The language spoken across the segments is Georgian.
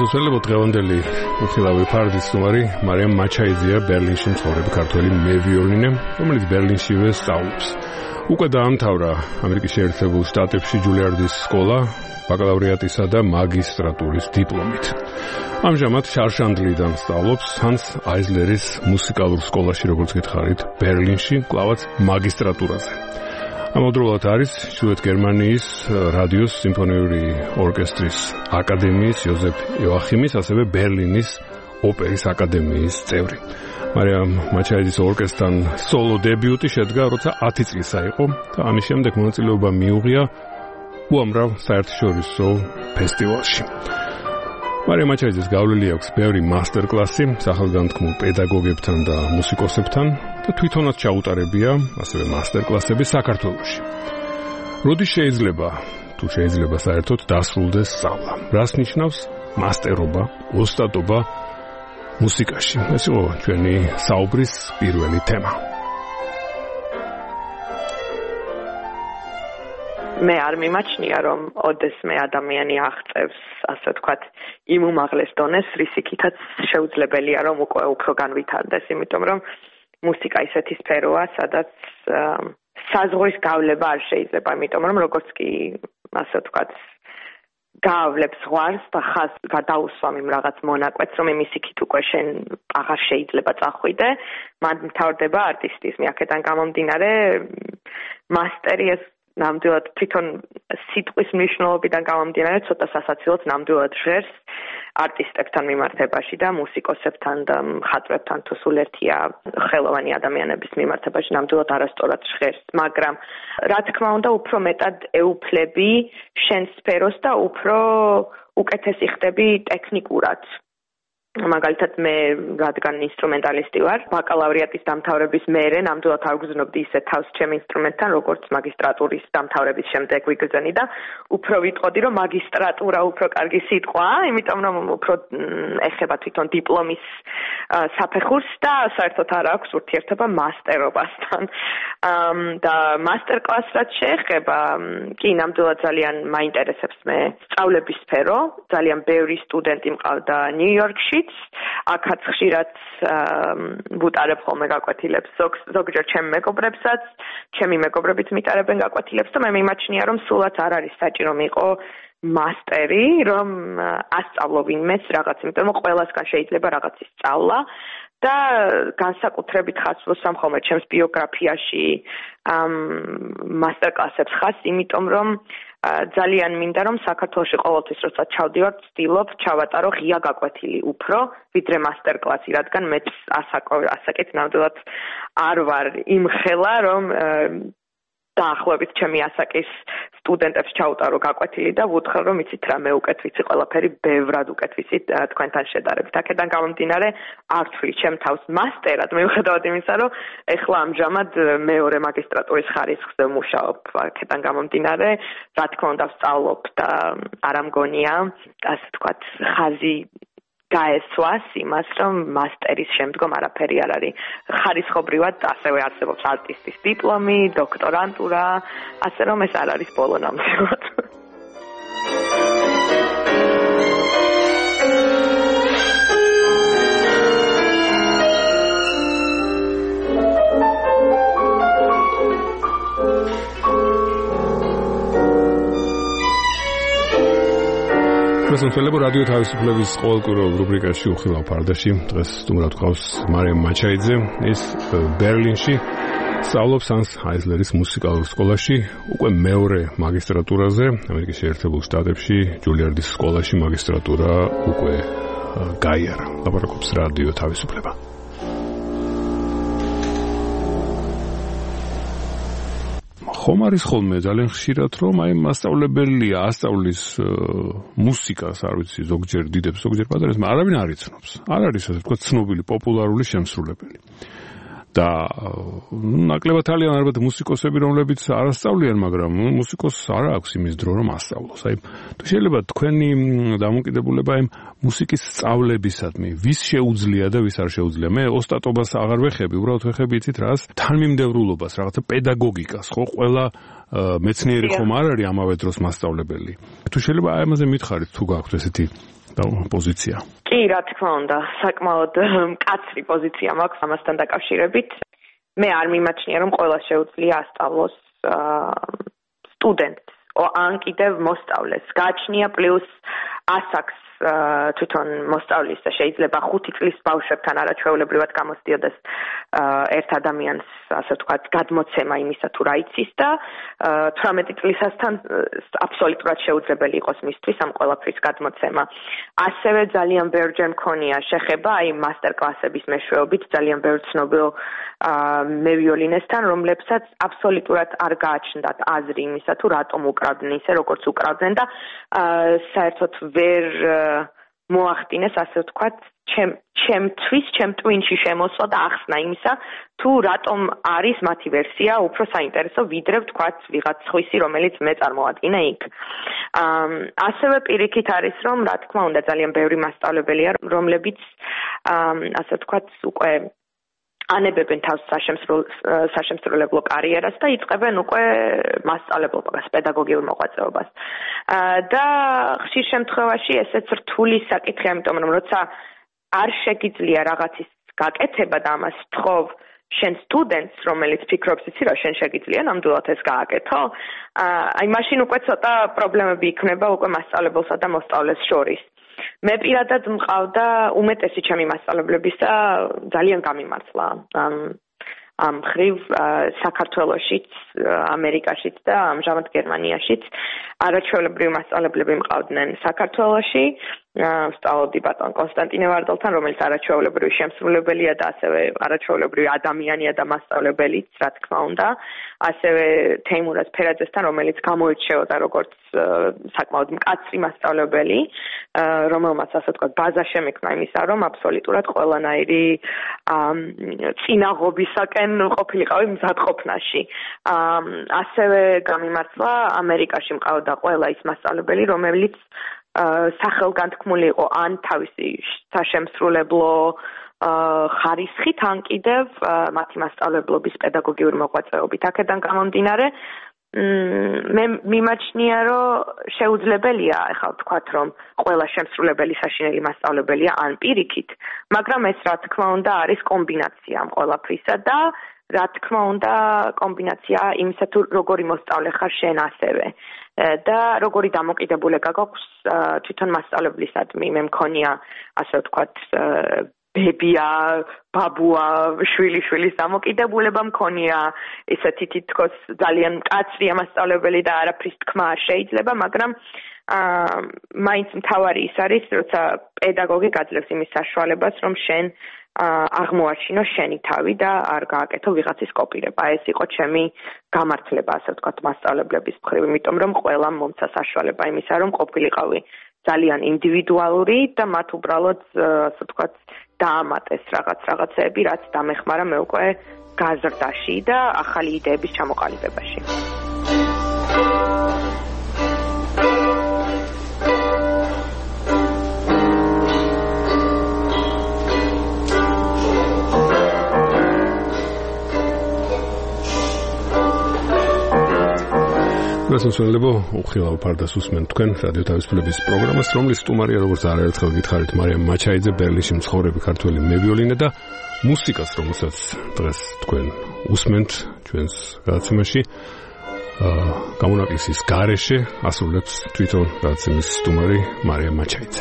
მოსელებო დღევანდელი უხილავი ფარდის სტუმარი მარიამ მაჩაიძეა, ბერლინში მცხოვრები ქართველი მევიოლინე, რომელიც ბერლინშივე სწავლობს. უკვე დაამთავრა ამერიკის შეერთებულ შტატებში ჯულიარდის სკოლა ბაკალავრიატისა და მაგისტრატურის დიპლომით. ამჟამად შარშანდლიდან სწავლობს ჰანს აიზლერის მუსიკალურ სკოლაში, როგორც გითხარით, ბერლინში, კლავაც მაგისტრატურაზე. ამავდროულად არის ჩრდილოეთ გერმანიის რადიოს სიმფონიური ორკესტრის აკადემიის იოზეფ იოახიმის, ასევე ბერლინის ოპერის აკადემიის წევრი. მარიამ მაჩაიძის ორკესტრთან სოლო დებიუტი შედგა, როცა 10 წლისა იყო და ამის შემდეგ მონაწილეობა მიუღია უამრავ საერთაშორისო ფესტივალში. მარიამ მაჩაიძეს გავლილი აქვს ბევრი მასტერკლასი სახელგანთქმულ პედაგოგებთან და მუსიკოსებთან და თვითონაც ჩაუტარებია ასევე მასტერკლასები საქართველოში. როდის შეიძლება საერთოდ დასრულდეს სწავლა? რას ნიშნავს მასტერობა, ოსტატობა მუსიკაში? ეს იყო ჩვენი საუბრის პირველი თემა. მე არ მიმაჩნია, რომ ოდესმე ადამიანი აღწევს, ასე ვთქვათ, იმ უმაღლეს დონეს, რის იქითაც შეუძლებელია, რომ უკვე უფრო განვითარდეს, იმიტომ რომ მუსიკა ისეთი სფეროა, სადაც საზღვრის გავლება არ შეიძლება, იმიტომ რომ როგორც კი, ასე ვთქვათ, გაავლებს ზღვარს და ხაზს გადაუსვამ იმ რაღაც მონაკვეთს, რომ იმის იქით უკვე შენ აღარ შეიძლება წახვიდე, მან მთავრდება არტისტიზმი. აქედან გამომდინარე, მასტერი ეს ნამდვილად თვითონ სიტყვის მნიშვნელობიდან გამომდინარე ცოტა სასაცილოდ ნამდვილად ჟღერს არტისტებთან მიმართებაში და მუსიკოსებთან და მხატვრებთან თუ სულ ერთია ხელოვანი ადამიანების მიმართებაში ნამდვილად არასწორად ჟღერს, მაგრამ რა თქმა უნდა უფრო მეტად ეუფლები შენ სფეროს და უფრო უკეთესი ხდები ტექნიკურად. მაგალითად მე რადგან ინსტრუმენტალისტი ვარ, ბაკალავრიატის დამთავრების მერე ნამდვილად არ გრძნობდი ისე თავს ჩემ ინსტრუმენტთან, როგორც მაგისტრატურის დამთავრების შემდეგ ვიგრძნი და უფრო ვიტყოდი, რომ მაგისტრატურა უფრო კარგი სიტყვა, იმიტომ რომ უფრო ეხება თვითონ დიპლომის საფეხურს და საერთოდ არ აქვს ურთიერთობა მასტერობასთან. და მასტერკლასს რაც შეეხება, კი ნამდვილად ძალიან მაინტერესებს მე სწავლების სფერო, ძალიან ბევრი სტუდენტი მყავდა ნიუ-იორკში. აქაც ხშირად ვუტარებ ხოლმე გაკვეთილებს ზოგჯერ ჩემ მეგობრებსაც, ჩემი მეგობრებიც მიტარებენ გაკვეთილებს და მე მიმაჩნია, რომ სულაც არ არის საჭირო მიყო მასტერი, რომ ასწავლო ვინმეს რაღაც, იმიტომ რომ ყველასგან შეიძლება რაღაცის სწავლა და განსაკუთრებით ხაზს ვუსვამ ხოლმე ჩემს ბიოგრაფიაში მასტერკლასებს ხაზს, იმიტომ რომ ძალიან მინდა რომ საქართველოში ყოველთვის როცა ჩავდივარ, ვცდილობ ჩავატარო ღია გაკვეთილი უფრო, ვიდრე მასტერკლასი, რადგან მეც ასაკეთ ნამდვილად არ ვარ იმხელა, რომ დაახლოებით ჩემი ასაკის სტუდენტებს ჩაუტარო გაკვეთილი და ვუთხრა, რომ იცით რა, მე უკეთ ვიცი ყველაფერი, ბევრად უკეთ ვიცი თქვენთან შედარებით. აქედან გამომდინარე, არ ვთვლი ჩემ თავს მასტერად, მიუხედავად იმისა, რომ ეხლა ამჟამად მეორე მაგისტრატურის ხარისხზე ვმუშაობ. აქედან გამომდინარე, რა თქმა უნდა ვსწავლობ და არ ამგონია, ასე ვთქვათ, ხაზი გაესვას იმას, რომ მასტერის შემდგომ არაფერი არ არის. ხარისხობრივად ასევე არსებობს არტისტის დიპლომი, დოქტორანტურა, ასე რომ ეს არ არის ბოლო ნამდვილად. მოსელებო რადიო თავისუფლების ყოველკვირეულ რუბრიკაში უხილავ ფარდაში. დღეს სტუმრად გვყავს მარიამ მაჩაიძე, ის ბერლინში სწავლობს ჰანს აიზლერის მუსიკალურ სკოლაში, უკვე მეორე მაგისტრატურაზე, ამერიკის შეერთებულ შტატებში, ჯულიარდის სკოლაში მაგისტრატურა უკვე გაიარა. ლაპარაკობს რადიო თავისუფლება. ხომ არის ხოლმე ძალიან ხშირად, რომ აი მასწავლებელია ასწავლის მუსიკას, არ ვიცი, ზოგჯერ დიდებს, ზოგჯერ პატარებს, არავინ არ იცნობს. არ არის ასე ვთქვათ ცნობილი, პოპულარული შემსრულებელი. და ნაკლებად ალბათ მუსიკოსები, რომლებიც არ ასწავლიან, მაგრამ მუსიკოსს არ აქვს იმის დრო, რომ ასწავლოს. აი, თუ შეიძლება თქვენი დამოკიდებულება იმ მუსიკის სწავლებისადმი, ვის შეუძლია და ვის არ შეუძლია. მე ოსტატობას აღარ ვეხები, უბრალოდ ვეხები იცით რას? თანმიმდევრულობას, რაღაცა პედაგოგიკას, ხო, ყველა მეცნიერი ხომ არ არის ამავე დროს მასწავლებელი. თუ შეიძლება აი ამაზე მითხარით, თუ გაქვთ ესეთი პოზიცია. კი, რა თქმა უნდა, საკმაოდ მკაცრი პოზიცია მაქვს ამასთან დაკავშირებით. მე არ მიმაჩნია, რომ ყველას შეუძლია ასწავლოს სტუდენტს, ან კიდევ მოსწავლეს. გააჩნია პლუს ასაკს თვითონ მოსწავლის და შეიძლება 5 წლის ბავშვებთან არაჩვეულებრივად გამოსდიოდეს ერთ ადამიანს, ასე ვთქვათ, გადმოცემა იმისა თუ რა იცის და 18 წლისასთან აბსოლუტურად შეუძლებელი იყოს მისთვის ამ ყველაფრის გადმოცემა. ასევე ძალიან ბევრჯერ მქონია შეხება აი მასტერ კლასების მეშვეობით ძალიან ბევრ ცნობილ მევიოლინესთან, რომლებსაც აბსოლუტურად არ გააჩნდათ აზრი იმისა თუ რატომ უკრავდნენ ისე, როგორც უკრავდნენ და საერთოდ ვერ მოახდინეს, ასე ვთქვათ, ჩემ ტვინში შემოსვა და ახსნა იმისა, თუ რატომ არის მათი ვერსია უფრო საინტერესო, ვიდრე ვთქვათ, ვიღაც სხვისი, რომელიც მე წარმოვადგინე იქ. ასევე პირიქით არის, რომ რა თქმა უნდა, ძალიან ბევრი მასწავლებელია, რომლებიც ასე ვთქვათ, უკვე ანებებენ თავს საშემსრულებლო კარიერას და იწყებენ უკვე მასწავლებლობას, პედაგოგიურ მოღვაწეობას. და ხშირ შემთხვევაში ესეც რთული საკითხია, იმიტომ რომ როცა არ შეგიძლია რაღაცის გაკეთება და ამას თხოვ შენ სტუდენტს, რომელიც ფიქრობს იცი რა შენ შეგიძლია ნამდვილად ეს გააკეთო, აი მაშინ უკვე ცოტა პრობლემები იქნება უკვე მასწავლებელსა და მოსწავლეს შორის. მე პირადად მყავდა უმეტესი ჩემი მასწავლებლებისა ძალიან გამიმართლა ამ ხრივ საქართველოშიც, ამერიკაშიც და ამჟამად გერმანიაშიც არაჩვეულებრივი მასწავლებლები მყავდნენ საქართველოში. ვსწავლობდი ბატონ კონსტანტინე ვარდალთან, რომელიც არაჩვეულებრივი შემსრულებელია და ასევე არაჩვეულებრივი ადამიანია და მასწავლებელიც, რა თქმა უნდა. ასევე თეიმურაზ ფერაძესთან, რომელიც გამოირჩეოდა როგორც საკმაოდ მკაცრი მასწავლებელი, რომელმაც ასე ვთქვათ, ბაზა შემექმნა იმისა, რომ აბსოლუტურად ყველანაირი წინაღობისაკენ ყოფილიყავი მზადყოფნაში. ასევე გამიმართლა ამერიკაში მყავდა ყველა ის მასწავლებელი, რომელიც სახელგანთქმული იყო ან თავისი საშემსრულებლო ხარისხით, ან კიდევ მათი მასწავლებლობის პედაგოგიური მოღვაწეობით. აქედან გამომდინარე, მე მიმაჩნია, რომ შეუძლებელია, ახლა ვთქვათ, რომ ყველა შემსრულებელი საშინელი მასწავლებელია ან პირიქით, მაგრამ ეს რა თქმა უნდა არის კომბინაცია ამ ყველაფრისა და რა თქმა უნდა კომბინაცია იმისა თუ როგორი მოსწავლე ხარ შენ ასევე. და როგორი დამოკიდებულება გაქვს თვითონ მასწავლებლისადმი. მე მქონია, ასე ვთქვათ, ბებია, ბაბუა, შვილიშვილის დამოკიდებულება მქონია, ესეთი თითქოს ძალიან მკაცრი მასწავლებელი და არაფრის თქმა არ შეიძლება, მაგრამ მაინც მთავარი ის არის, როცა პედაგოგი გაძლევს იმის საშუალებას, რომ შენ აღმოაჩინო შენი თავი და არ გააკეთო ვიღაცის კოპირება. ეს იყო ჩემი გამართლება, ასე ვთქვათ, მასწავლებლების მხრივ, იმიტომ რომ ყველამ მომცა საშუალება იმისა, რომ ყოფილიყავი ძალიან ინდივიდუალური და მათ უბრალოდ, ასე ვთქვათ, დაამატეს რაღაცეები, რაც დამეხმარა მე უკვე გაზრდაში და ახალი იდეების ჩამოყალიბებაში. გასასვლელებო უხილავ ფარდას უსმენთ თქვენ რადიო თავისუფლების პროგრამას, რომლის სტუმარია, როგორც არაერთხელ გითხარით, მარიამ მაჩაიძე, ბერლინში მცხოვრები ქართველი მევიოლინე და მუსიკას, რომელსაც დღეს თქვენ უსმენთ ჩვენს გადაცემაში, გამონაკლისის გარეშე ასრულებს თვითონ გადაცემის სტუმარი მარიამ მაჩაიძე.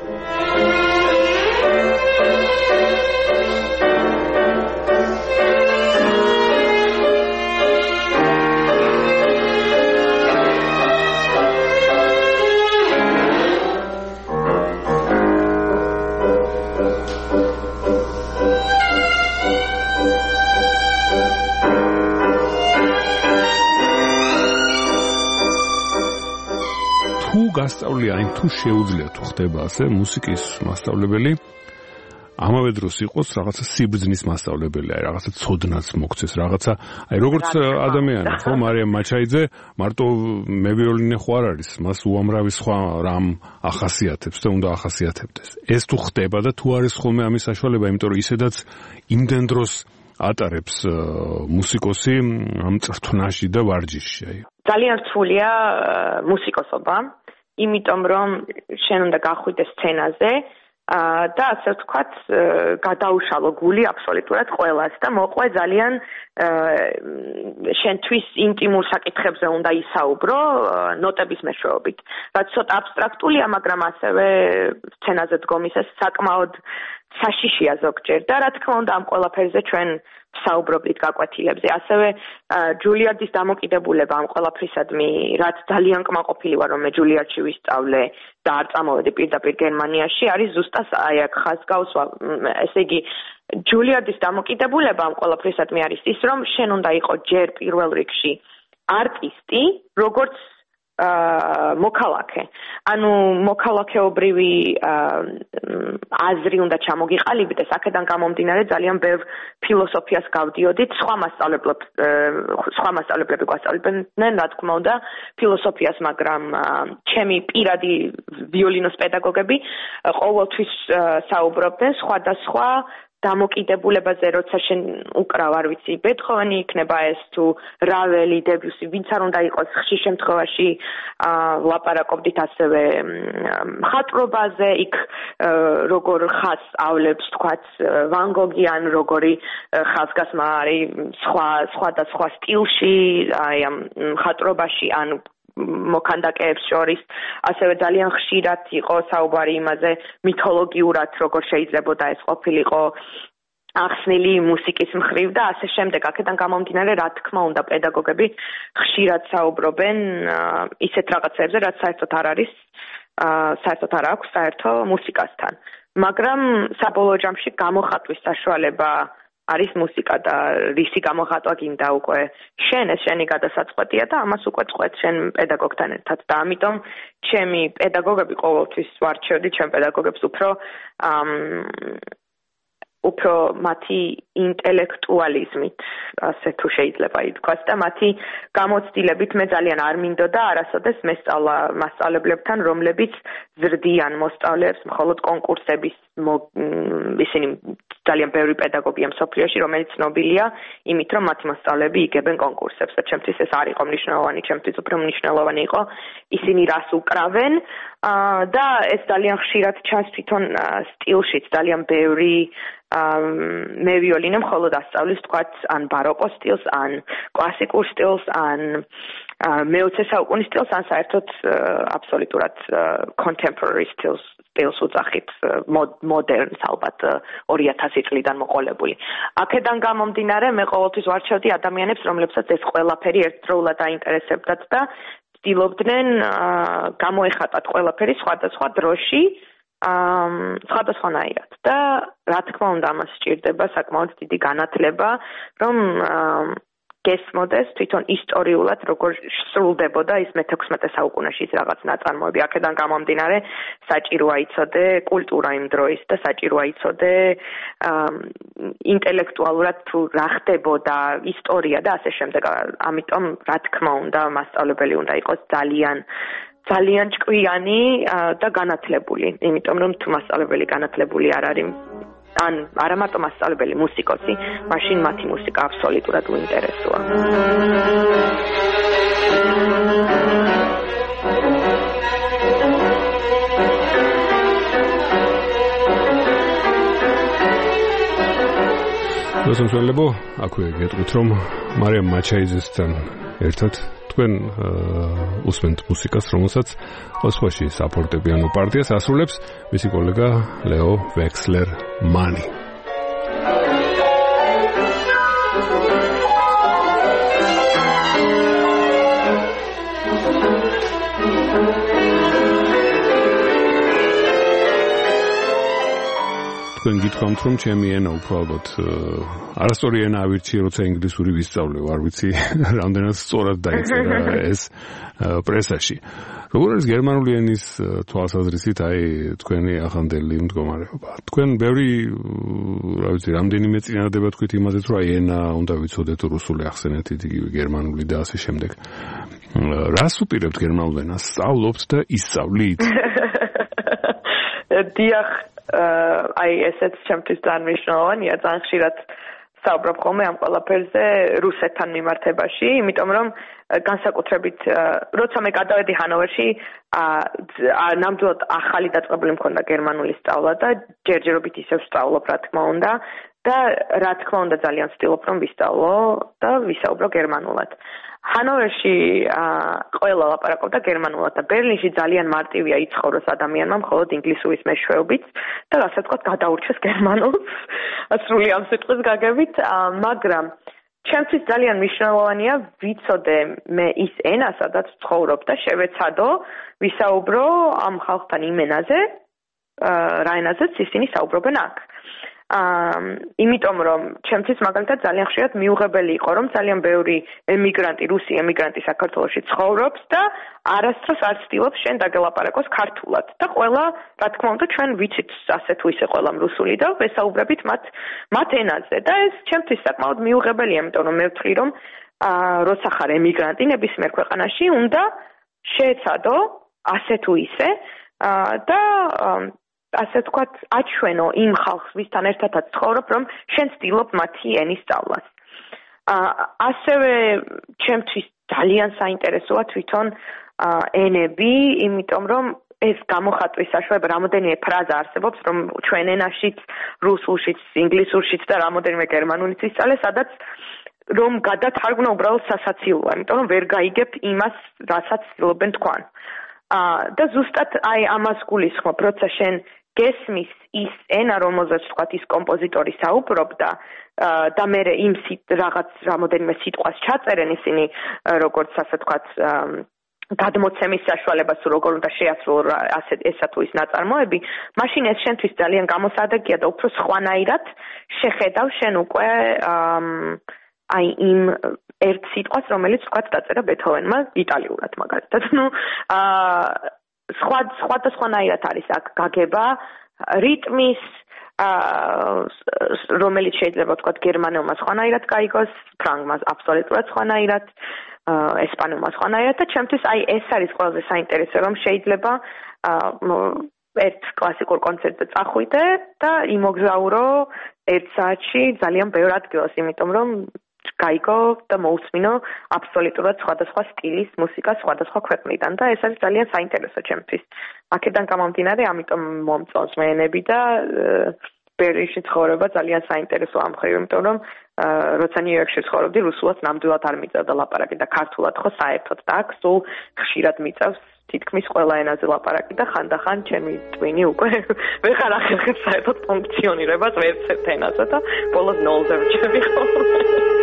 გასწავლია იმ თუ შეუძლია თუ ხდება ასე მუსიკის მასწავლებელი ამავე დროს იყოს რაღაცა სიბრძნის მასწავლებელი, აი რაღაცა ცოდნაც მოგცეს, რაღაცა აი როგორც ადამიანი, ხო, მარიამ მაჩაიძე მარტო მევიოლინე ხო არ არის, მას უამრავი სხვა რამ ახასიათებს და უნდა ახასიათებდეს. ეს თუ ხდება და თუ არის ხოლმე ამის საშუალება, იმიტომ რომ ისედაც იმდენ დროს ატარებს მუსიკოსი ამ წრთვნაში და ვარჯიშში. ძალიან რთულია მუსიკოსობა. იმიტომ რომ შენ უნდა გახვიდე სცენაზე და ასე ვთქვათ, გადაუშალო გული აბსოლუტურად ყველას და მოყვე ძალიან შენთვის ინტიმურ საკითხებზე უნდა ისაუბრო ნოტების მეშვეობით. რაც ცოტა აბსტრაქტულია, მაგრამ ასევე სცენაზე დგომისას საკმაოდ საშიშია ზოგჯერ და რა თქმა უნდა ამ ყველაფერზე ჩვენ ვსაუბრობთ გაკვეთილებზე. ასევე ჯულიარდის დამოკიდებულება ამ ყველაფრისადმი, რაც ძალიან კმაყოფილი ვარ, რომ მე ჯულიარდში ვისწავლე და არ წამოვედი პირდაპირ გერმანიაში, არის ზუსტად აი აქ ხაზგავს, ესე იგი ჯულიარდის დამოკიდებულება ამ ყველაფრისადმი არის ის, რომ შენ უნდა იყო ჯერ პირველ რიგში არტისტი, როგორც მოქალაქე. ანუ მოქალაქეობრივი აზრი უნდა ჩამოგიყალიბდეს, აქედან გამომდინარე ძალიან ბევრ ფილოსოფიას გავდიოდით, სხვა მასწავლებლები გვასწავლებდნენ, რა თქმა უნდა, ფილოსოფიას, მაგრამ ჩემი პირადი ვიოლინოს პედაგოგები ყოველთვის საუბრობდნენ სხვადასხვა დამოკიდებულებაზე, როცა შენ უკრავ, არ ვიცი, ბეთჰოვენი იქნება ეს თუ რაველი, დებიუსი, ვინც არ უნდა იყოს, ხშირ შემთხვევაში ლაპარაკობდით ასევე მხატვრობაზე, იქ როგორ ხაზს ავლებს, თქვათ, ვან გოგი ან როგორი ხაზგასმა არის სხვადასხვა სტილში, აი ამ მხატვრობაში ან მოქანდაკეებს შორის, ასევე ძალიან ხშირად იყო საუბარი იმაზე მითოლოგიურად, როგორ შეიძლებოდა ეს ყოფილიყო ახსნილი მუსიკის მხრივ და ასე შემდეგ. აქედან გამომდინარე, რა თქმა უნდა, პედაგოგები ხშირად საუბრობენ ისეთ რაღაცებზე, რაც საერთოდ არ არის, საერთოდ არ აქვს საერთო მუსიკასთან. მაგრამ საბოლოო ჯამში გამოხატვის საშუალება არის მუსიკა და რისი გამოხატვა გინდა უკვე შენი გადასაწყვეტია და ამას უკვე წყვეტ შენ პედაგოგთან ერთად და ამიტომ ჩემი პედაგოგები ყოველთვის ვარჩევდი ჩემ პედაგოგებს უფრო მათი ინტელექტუალიზმით, ასე თუ შეიძლება ითქვას და მათი გამოცდილებით მე ძალიან არ მინდოდა არასოდეს მესწავლა მასწავლებლებთან, რომლებიც ზრდიან მოსწავლეებს მხოლოდ კონკურსების ისინი ძალიან ბევრი პედაგოგია მსოფლიოში, რომელიც ცნობილია იმით, რომ მათი მოსწავლეები იგებენ კონკურსებს და ჩემთვის ეს არ იყო მნიშვნელოვანი, ჩემთვის უფრო მნიშვნელოვანი იყო ისინი რას უკრავენ და ეს ძალიან ხშირად ჩანს თვითონ სტილშიც, ძალიან ბევრი მე ვიოლინო მხოლოდ ასწავლის, თქვათ, ან ბაროკო სტილს, ან კლასიკურ სტილს, ან მე-20 საუკუნის სტილს, ან საერთოდ აბსოლუტურად contemporary სტილს უძახით, მოდერნს ალბათ 2000 წლიდან მოყოლებული. აქედან გამომდინარე, მე ყოველთვის ვარჩევდი ადამიანებს, რომლებსაც ეს ყველაფერი ერთდროულად აინტერესებდათ და ცდილობდნენ გამოეხატათ ყველაფერი სხვადასხვა დროში, სხვადასხვანაირად და რა თქმა უნდა ამას სჭირდება საკმაოდ დიდი განათლება, რომ გესმოდეს თვითონ ისტორიულად როგორ სრულდებოდა ის მე-16 საუკუნეში ის რაღაც ნაწარმოები. აქედან გამომდინარე საჭიროა იცოდე კულტურა იმ დროის და საჭიროა იცოდე ინტელექტუალურად თუ რა ხდებოდა ისტორია და ასე შემდეგ. ამიტომ რა თქმა უნდა მასწავლებელი უნდა იყოს ძალიან ჭკვიანი და განათლებული, იმიტომ რომ თუ მასწავლებელი განათლებული არ არის, ან არა მარტო მასწავლებელი, მუსიკოსი, მაშინ მათი მუსიკა აბსოლუტურად უინტერესოა. მოსმენლებო, აქვე გეტყვით, რომ მარიამ მაჩაიძესთან ერთად თქვენ უსმენთ მუსიკას, რომელსაც ოსვაში საფორტეპიანო პარტიას ასრულებს მისი კოლეგა ლეო ვექსლერ-მანი. თქვენ გითქვამთ, რომ ჩემი ენა უფრო ალბათ არასწორი ენა ავირჩიე, როცა ინგლისური ვისწავლე, არ ვიცი რამდენად სწორად დაიწერა ეს პრესაში. როგორ არის გერმანული ენის თვალსაზრისით აი თქვენი ახანდელი მდგომარეობა? თქვენ ბევრი, რა ვიცი, რამდენიმე წინადადება თქვით იმაზეც, რომ აი ენა უნდა ვიცოდეთ, რუსული ახსენეთ, იგივე გერმანული და ასე შემდეგ. რას უპირებთ გერმანულ ენას? სწავლობთ და ისწავლით? დიახ, აი ესეც ჩემთვის ძალიან მნიშვნელოვანია, ძალიან ხშირად საუბრობ ხოლმე ამ ყველაფერზე რუსეთთან მიმართებაში, იმიტომ რომ განსაკუთრებით როცა მე გადავედი ჰანოვერში, ნამდვილად ახალი დაწყებული მქონდა გერმანული სწავლა და ჯერჯერობით ისევ ვსწავლობ, რა თქმა უნდა, და რა თქმა უნდა ძალიან ვცდილობ რომ ვისწავლო და ვისაუბრო გერმანულად. ჰანოვერში ყველა ლაპარაკობდა გერმანულად და ბერლინში ძალიან მარტივია იცხოვროს ადამიანმა მხოლოდ ინგლისურის მეშვეობით და ასე ვთქვათ გადაურჩეს გერმანულს სრული ამ სიტყვის გაგებით, მაგრამ ჩემთვის ძალიან მნიშვნელოვანია ვიცოდე მე ის ენა, სადაც ვცხოვრობ და შევეცადო ვისაუბრო ამ ხალხთან იმ ენაზე, რა ენაზეც ისინი საუბრობენ აქ. იმიტომ რომ ჩემთვის მაგალითად ძალიან ხშირად მიუღებელი იყო რომ ძალიან ბევრი რუსი ემიგრანტი საქართველოში ცხოვრობს და არასდროს არ ცდილობს შენ დაგელაპარაკოს ქართულად და ყველა რა თქმა უნდა ჩვენ ვიცით ასე თუ ისე ყველამ რუსული და ვესაუბრებით მათ ენაზე და ეს ჩემთვის საკმაოდ მიუღებელია იმიტომ რომ მე ვთვლი რომ როცა ხარ ემიგრანტი ნებისმიერ ქვეყანაში უნდა შეეცადო ასე თუ ისე და ასე ვთქვათ, აჩვენო იმ ხალხს, ვისთან ერთადაც ცხოვრობ, რომ შენ ცდილობ მათი ენის სწავლას. ასევე ჩემთვის ძალიან საინტერესოა თვითონ ენები, იმიტომ რომ ეს გამოხატვის საშუალება რამოდენიმე ფრაზა არსებობს, რომ ჩვენ ენაშიც, რუსულშიც, ინგლისურშიც და რამოდენიმე გერმანულიც ისწავლე, სადაც რომ გადათარგმნო უბრალოდ სასაცილოა, იმიტომ რომ ვერ გაიგებ იმას, რასაც ცდილობენ თქვან. და ზუსტად აი ამას გულისხმობ, როცა შენ გესმის ის ენა, რომელზეც თქვათ ის კომპოზიტორი საუბრობდა და მე იმ რაღაც რამოდენიმე სიტყვას ჩაწერენ ისინი, როგორც ასე თქვათ გადმოცემის საშუალებას თუ როგორ უნდა შეასრულო ესა თუ ის ნაწარმოები, მაშინ ეს შენთვის ძალიან გამოსადეგია და უფრო სხვანაირად შეხედავ შენ უკვე აი იმ ერთ სიტყვას, რომელიც თქვათ დაწერა ბეთჰოვენმა იტალიურად მაგალითად. სხვადასხვანაირად არის აქ გაგება რიტმის, რომელიც შეიძლება თქვათ გერმანელმა სხვანაირად გაიგოს, ფრანგმა აბსოლუტურად სხვანაირად, ესპანელმა სხვანაირად და ჩემთვის აი ეს არის ყველაზე საინტერესო, რომ შეიძლება ერთ კლასიკურ კონცერტზე წახვიდე და იმოგზაურო ერთ საათში ძალიან ბევრ ადგილას, იმიტომ რომ გაიგო და მოусმინო აბსოლუტურად სხვადასხვა სტილის მუსიკა სხვადასხვა ქვეყნიდან და ეს არის ძალიან საინტერესო ჩემთვის. აქედან გამომდინარე, ამიტომ მომწონს მე ენები და ბერლინში ცხოვრება ძალიან საინტერესო ამ მხრივ, იმიტომ რომ როცა ნიუ-იორკში ცხოვრობდი, რუსულად ნამდვილად არ მიწევდა ლაპარაკი და ქართულად ხო საერთოდ და აქ სულ ხშირად მიწევს თითქმის ყველა ენაზე ლაპარაკი და ხანდახან ჩემი ტვინი უკვე ვეღარ ახერხებს საერთოდ ფუნქციონირებას ვერც ერთ ენაზე და ბოლოს ნოლზე ვჭები ხოლმე.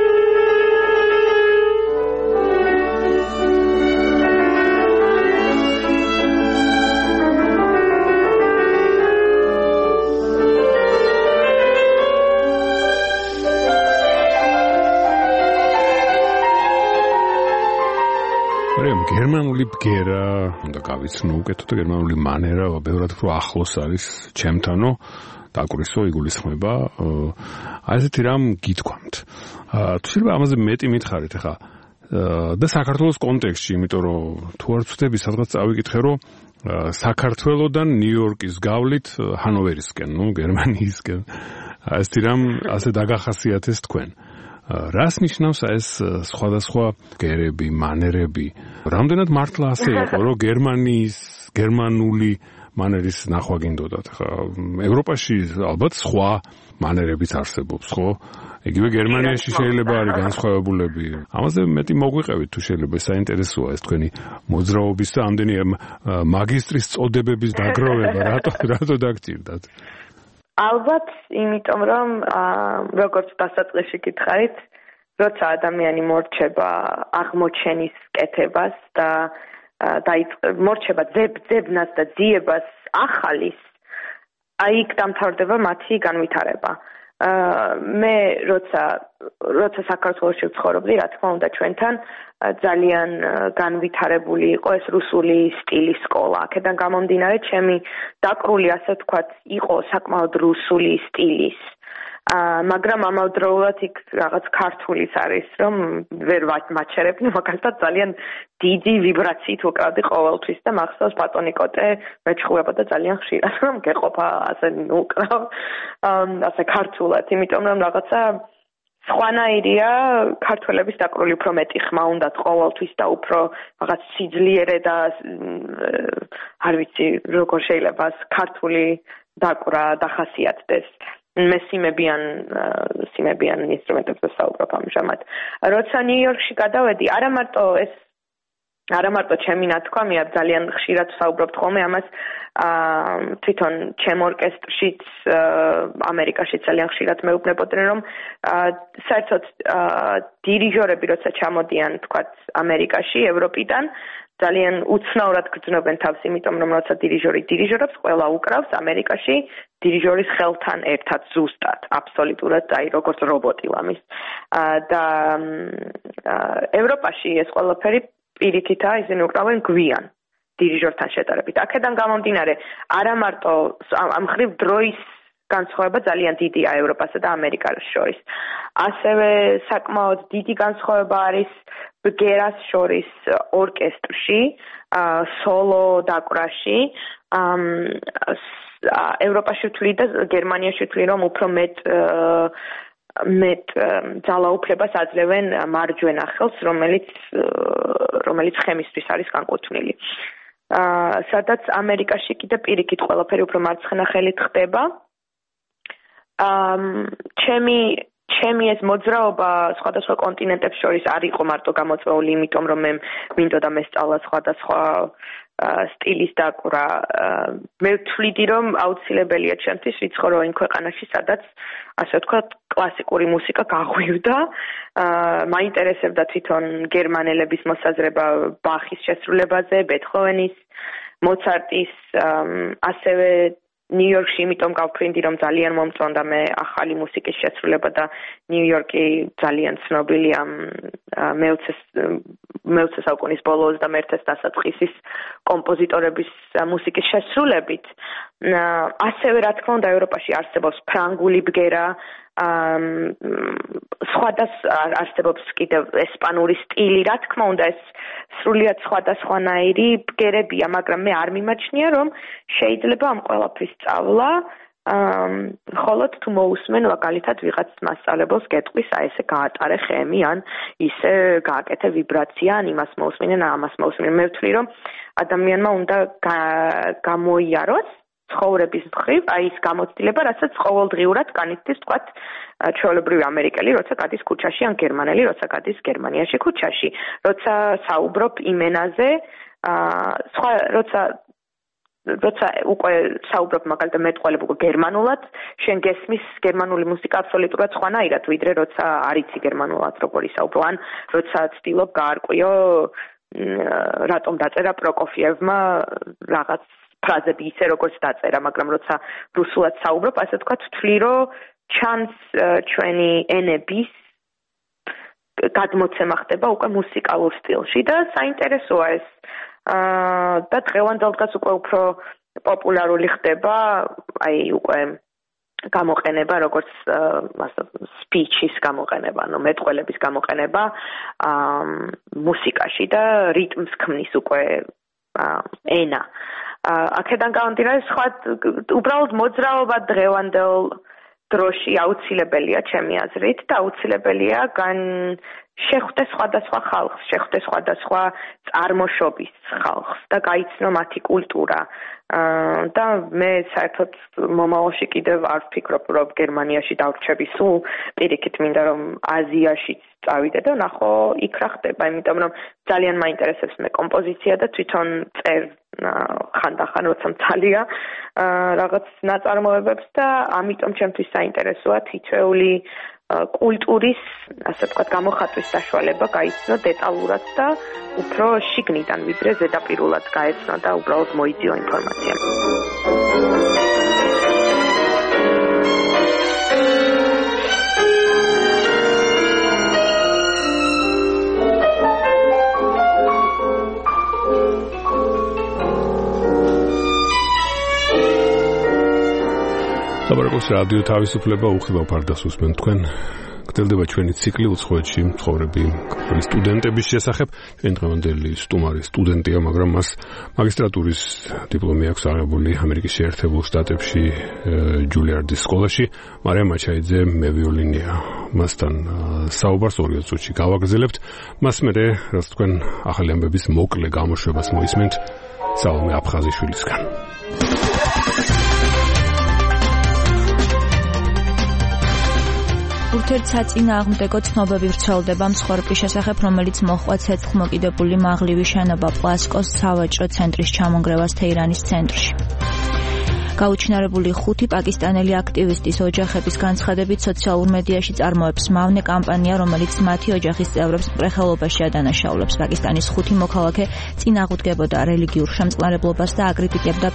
გერმანული ბგერა, უნდა გავიცნო უკეთო და გერმანული მანერა ბევრად უფრო ახლოს არის ჩემთანო, დაკვირისო იგულისხმება. აი ესეთი რამ გითქვამთ. თუ შეიძლება ამაზე მეტი მითხარით ახლა და საქართველოს კონტექსტში, იმიტომ რომ თუ არ ვწდები სადღაც წავიკითხე, რომ საქართველოდან ნიუ-იორკის გავლით ჰანოვერისკენ, გერმანიისკენ. აი ესეთი რამ ასე დაგახასიათეს თქვენ. რას ნიშნავს ეს სხვადასხვა ბგერები, მანერები? რამდენად მართლა ასე იყო, რომ გერმანული მანერის ნახვა გინდოდათ? ხა ევროპაში ალბათ სხვა მანერებიც არსებობს, ხო? იგივე გერმანიაში შეიძლება არის განსხვავებულები. ამაზე მეტი მოგვიყევით თუ შეიძლება, საინტერესოა ეს თქვენი მოძრაობის და ამდენი მაგისტრის წოდებების დაგროვება, რატო დაგჭირდათ? ალბათ, იმიტომ რომ როგორც დასაწყისში გითხარით, როცა ადამიანი მორჩება აღმოჩენის კეთებას და მორჩება ძებნას და ძიებას ახალის, აი იქ დამთავრდება მათი განვითარება. მე როცა საქართველოში ვცხოვრობდი, რა თქმა უნდა ჩვენთან ძალიან განვითარებული იყო ეს რუსული სტილის სკოლა. აქედან გამომდინარე, ჩემი დაკრული, ასე ვთქვათ, იყო საკმაოდ რუსული სტილის. მაგრამ ამავდროულად იქ რაღაც ქართულის არის, რომ ვერ მაჩერებდი, მაგალითად ძალიან დიდი ვიბრაციით ვუკრავდი ყოველთვის და მახსოვს ბატონი კოტე მეჩხუბებოდა ძალიან ხშირად, რომ გეყოფა ასე უკრავ ასე ქართულად, იმიტომ რომ რაღაცა სხვანაირია ქართველების დაკრული უფრო მეტი ხმა უნდათ ყოველთვის და უფრო რაღაც სიძლიერე და არ ვიცი როგორ შეიძლება ქართული დაკვრა დახასიათდეს მე სიმებიან ინსტრუმენტებზე საუბრობ ამჟამად როცა ნიუ-იორკში გადავედი არა მარტო ჩემი ნათქვამია ძალიან ხშირად ვსაუბრობთ ხოლმე ამას თვითონ ჩემ ორკესტრშიც ამერიკაში ძალიან ხშირად მეუბნებოდნენ რომ საერთოდ დირიჟორები როცა ჩამოდიან თქვათ ამერიკაში ევროპიდან ძალიან უცნაურად გრძნობენ თავს იმიტომ რომ როცა დირიჟორი დირიჟორობს ყველა უკრავს ამერიკაში დირიჟორის ხელთან ერთად ზუსტად აბსოლუტურად აი როგორც რობოტი ლამის და ევროპაში ეს ყველაფერი პირიქითაა ისინი უკრავენ გვიან დირიჟორთან შედარებით. აქედან გამომდინარე, არა მარტო ამ ხრივ დროის განსხვავება ძალიან დიდია ევროპასა და ამერიკას შორის. ასევე საკმაოდ დიდი განსხვავება არის ბგერას შორის ორკესტრში, სოლო დაკვრაში. ევროპაში ვთვლი და გერმანიაში ვთვლი, რომ უფრო მეტ ძალაუფლებას აძლევენ მარჯვენა ხელს, რომელიც ხემისთვის არის განკუთვნილი. სადაც ამერიკაში კიდე პირიქით ყველაფერი უფრო მარცხენა ხელით ხდება. ჩემი ეს მოძრაობა სხვადასხვა კონტინენტებს შორის არ იყო მარტო გამოწვეული, იმიტომ რომ მე მინდოდა მესწავლა სხვადასხვა სტილის დაკვრა. მე ვთვლიდი რომ აუცილებელია ჩემთვის ვიცხოვრო იმ ქვეყანაში, სადაც ასე ვთქვათ, კლასიკური მუსიკა გაღვივდა. მაინტერესებდა თვითონ გერმანელების მოსაზრება ბახის შესრულებაზე, ბეთჰოვენის, მოცარტის, ასევე ნიუ-იორკში, იმიტომ გავფრინდი, რომ ძალიან მომწონდა მე ახალი მუსიკის შესრულება და ნიუ-იორკი ძალიან ცნობილია მე-20 საუკუნის ბოლოს და მე-21 დასაწყისის კომპოზიტორების მუსიკის შესრულებით. ასევე რა თქმა უნდა ევროპაში არსებობს ფრანგული ბგერა, არსებობს კიდევ ესპანური სტილი, რა თქმა უნდა ეს სრულიად სხვადასხვანაირი ბგერებია, მაგრამ მე არ მიმაჩნია რომ შეიძლება ამ ყველაფრის სწავლა ხოლოდ თუ მოусმენ მაგალითად ვიღაც მასწავლებელს გეტყვის აი ესე გაატარე ხემი ან ისე გააკეთე ვიბრაცია ან იმას მოусმინენ ამას მოусმინენ მე ვთვლი რომ ადამიანმა უნდა გამოიაროს ცხოვრების მხრივ აი ის გამოცდილება რასაც ყოველდღიურად განიცდის თქვათ ჩვეულებრივი ამერიკელი როცა გადის ქუჩაში ან გერმანელი როცა გადის გერმანიაში ქუჩაში როცა საუბრობ იმ ენაზე როცა უკვე საუბრობ მაგალითად მეტყველებ უკვე გერმანულად, შენ გესმის გერმანული მუსიკა აბსოლუტურად სხვანაირად, ვიდრე როცა არ იცი გერმანულად როგორი საუბრო, ან როცა ცდილობ გაარკვიო რატომ დაწერა პროკოფიევმა რაღაც ფრაზები ისე როგორც დაწერა, მაგრამ როცა რუსულად საუბრობ, ასე ვთქვათ, ვთვლი რომ ჩანს ჩვენი ენების გადმოცემა ხდება უკვე მუსიკალურ სტილში და საინტერესოა ეს და დღევანდელ დღეს უკვე უფრო პოპულარული ხდება, აი უკვე გამოყენება, როგორც სპიჩის გამოყენება, ანუ მეტყველების გამოყენება მუსიკაში და რიტმს ქმნის უკვე ენა. აქედან გამომდინარე, სხვა უბრალოდ მოძრაობა დღევანდელ დროში აუცილებელია ჩემი აზრით და აუცილებელია შეხვდე სხვადასხვა ხალხს, შეხვდე სხვადასხვა წარმოშობის ხალხს და გაიცნო მათი კულტურა. და მე საერთოდ მომავალში კიდევ არ ვფიქრობ, რომ გერმანიაში დავრჩები სულ, პირიქით მინდა რომ აზიაშიც წავიდე და ნახო იქ რა ხდება, იმიტომ რომ ძალიან მაინტერესებს მე კომპოზიცია და თვითონ წერ ხანდახან როცა მცალია რაღაც ნაწარმოებებს და ამიტომ ჩემთვის საინტერესოა თითოეული კულტურის, ასე ვთქვათ, გამოხატვის საშუალება გაიცნო დეტალურად და უფრო შიგნიდან ვიდრე ზედაპირულად გაეცნო და უბრალოდ მოიძიო ინფორმაცია. საბარაკოს რადიო თავისუფლება უხიბავ ფარდას უსმენ თქვენ. გრძელდება ჩვენი ციკლი უცხოეთში მცხოვრები ქართველი სტუდენტების შესახებ. ჩვენ დღევანდელი სტუმარი სტუდენტია, მაგრამ მას მაგისტრატურის დიპლომი აქვს აღებული ამერიკის შეერთებულ შტატებში ჯულიარდის სკოლაში. მარიამ მაჩაიძე მევიოლინეა. მასთან საუბარს 2 წუთში გავაგრძელებთ. მას მერე, რაც თქვენ ახალი ამბების მოკლე გამოშვებას მოისმენთ სალომე აფხაზიშვილისგან. ურთიერთსაწინააღმდეგო ცნობები ვრცელდება მსხვერპლის შესახებ, რომელიც მოჰყვა ცეცხლმოკიდებული მაღლივი შენობა პლასკოს სავაჭრო ცენტრის ჩამონგრევას თეირანის ცენტრში. გაუჩინარებული 5 პაკისტანელი აქტივისტის ოჯახების განცხადებით სოციალურ მედიაში წარმოებს მავნე კამპანია, რომელიც მათი ოჯახის წევრებს მკრეხელობაში ადანაშაულებს. პაკისტანის 5 მოქალაქე წინააღმდეგებოდა რელიგიურ შემწყნარებლობას და აკრიტიკებდა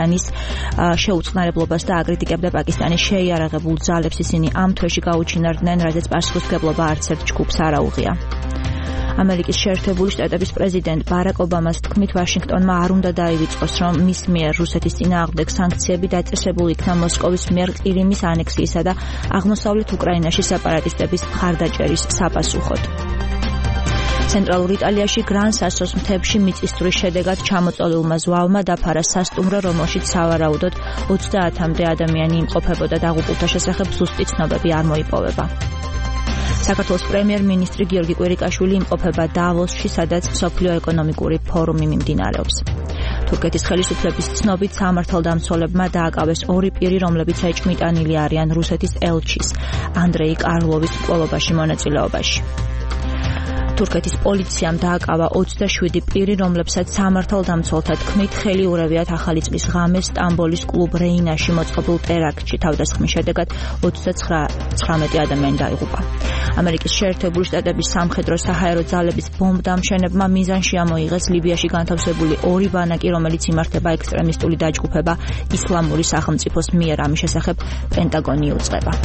პაკისტანის შეიარაღებულ ძალებს. ისინი ამ თვეში გაუჩინარდნენ, რაზეც პასუხისმგებლობა არც ერთ ჯგუფს არ აუღია. ამერიკის შეერთებული შტატების პრეზიდენტ ბარაკ ობამას თქმით, ვაშინგტონმა არ უნდა დაივიწყოს, რომ მის მიერ რუსეთის წინააღმდეგ სანქციები დაწესებულ იქნა მოსკოვის მიერ ყირიმის ანექსიისა და აღმოსავლეთ უკრაინაში სეპარატისტების მხარდაჭერის sapasუხოდ. ცენტრალურ იტალიაში გრან-სასოს მთებში მიწისძვრის შედეგად ჩამოწოლილმა ზვავმა დაფარა სასტუმრო, რომელშიც სავარაუდოდ 30-მდე ადამიანი იმყოფებოდა. დაღუპულთა შესახებ ზუსტი ცნობები არ მოიპოვება. საქართველოს პრემიერ-მინისტრი გიორგი კვირიკაშვილი იმყოფება დავოსში, სადაც მსოფლიო ეკონომიკური ფორუმი მიმდინარეობს. თურქეთის ხელისუფლების ცნობით სამართალდამცველებმა დააკავეს 2 პირი, რომლებიც ეჭმიტანილი არიან რუსეთის ელჩის ანდრეი კარლოვის მკვლელობაში მონაწილეობაში. თურქეთის პოლიციამ დააკავა 27 პირი, რომლებსაც სამართალდამცველთა თქმით ხელი ურევიათ ახალი წლის ღამეს სტამბოლის კლუბ რეინაში მოწყობილ ტერაქტში. თავდასხმის შედეგად 39 ადამიანი დაიღუპა. ამერიკის შეერთებული შტატების სამხედრო საჰაერო ძალების ბომბდამშენებმა მიზანში ამოიღეს ლიბიაში განთავსებული 2 ბანაკი, რომელიც იმართება ექსტრემისტული დაჯგუფება ისლამური სახელმწიფოს მიერ. ამის შესახებ პენტაგონი უწყება.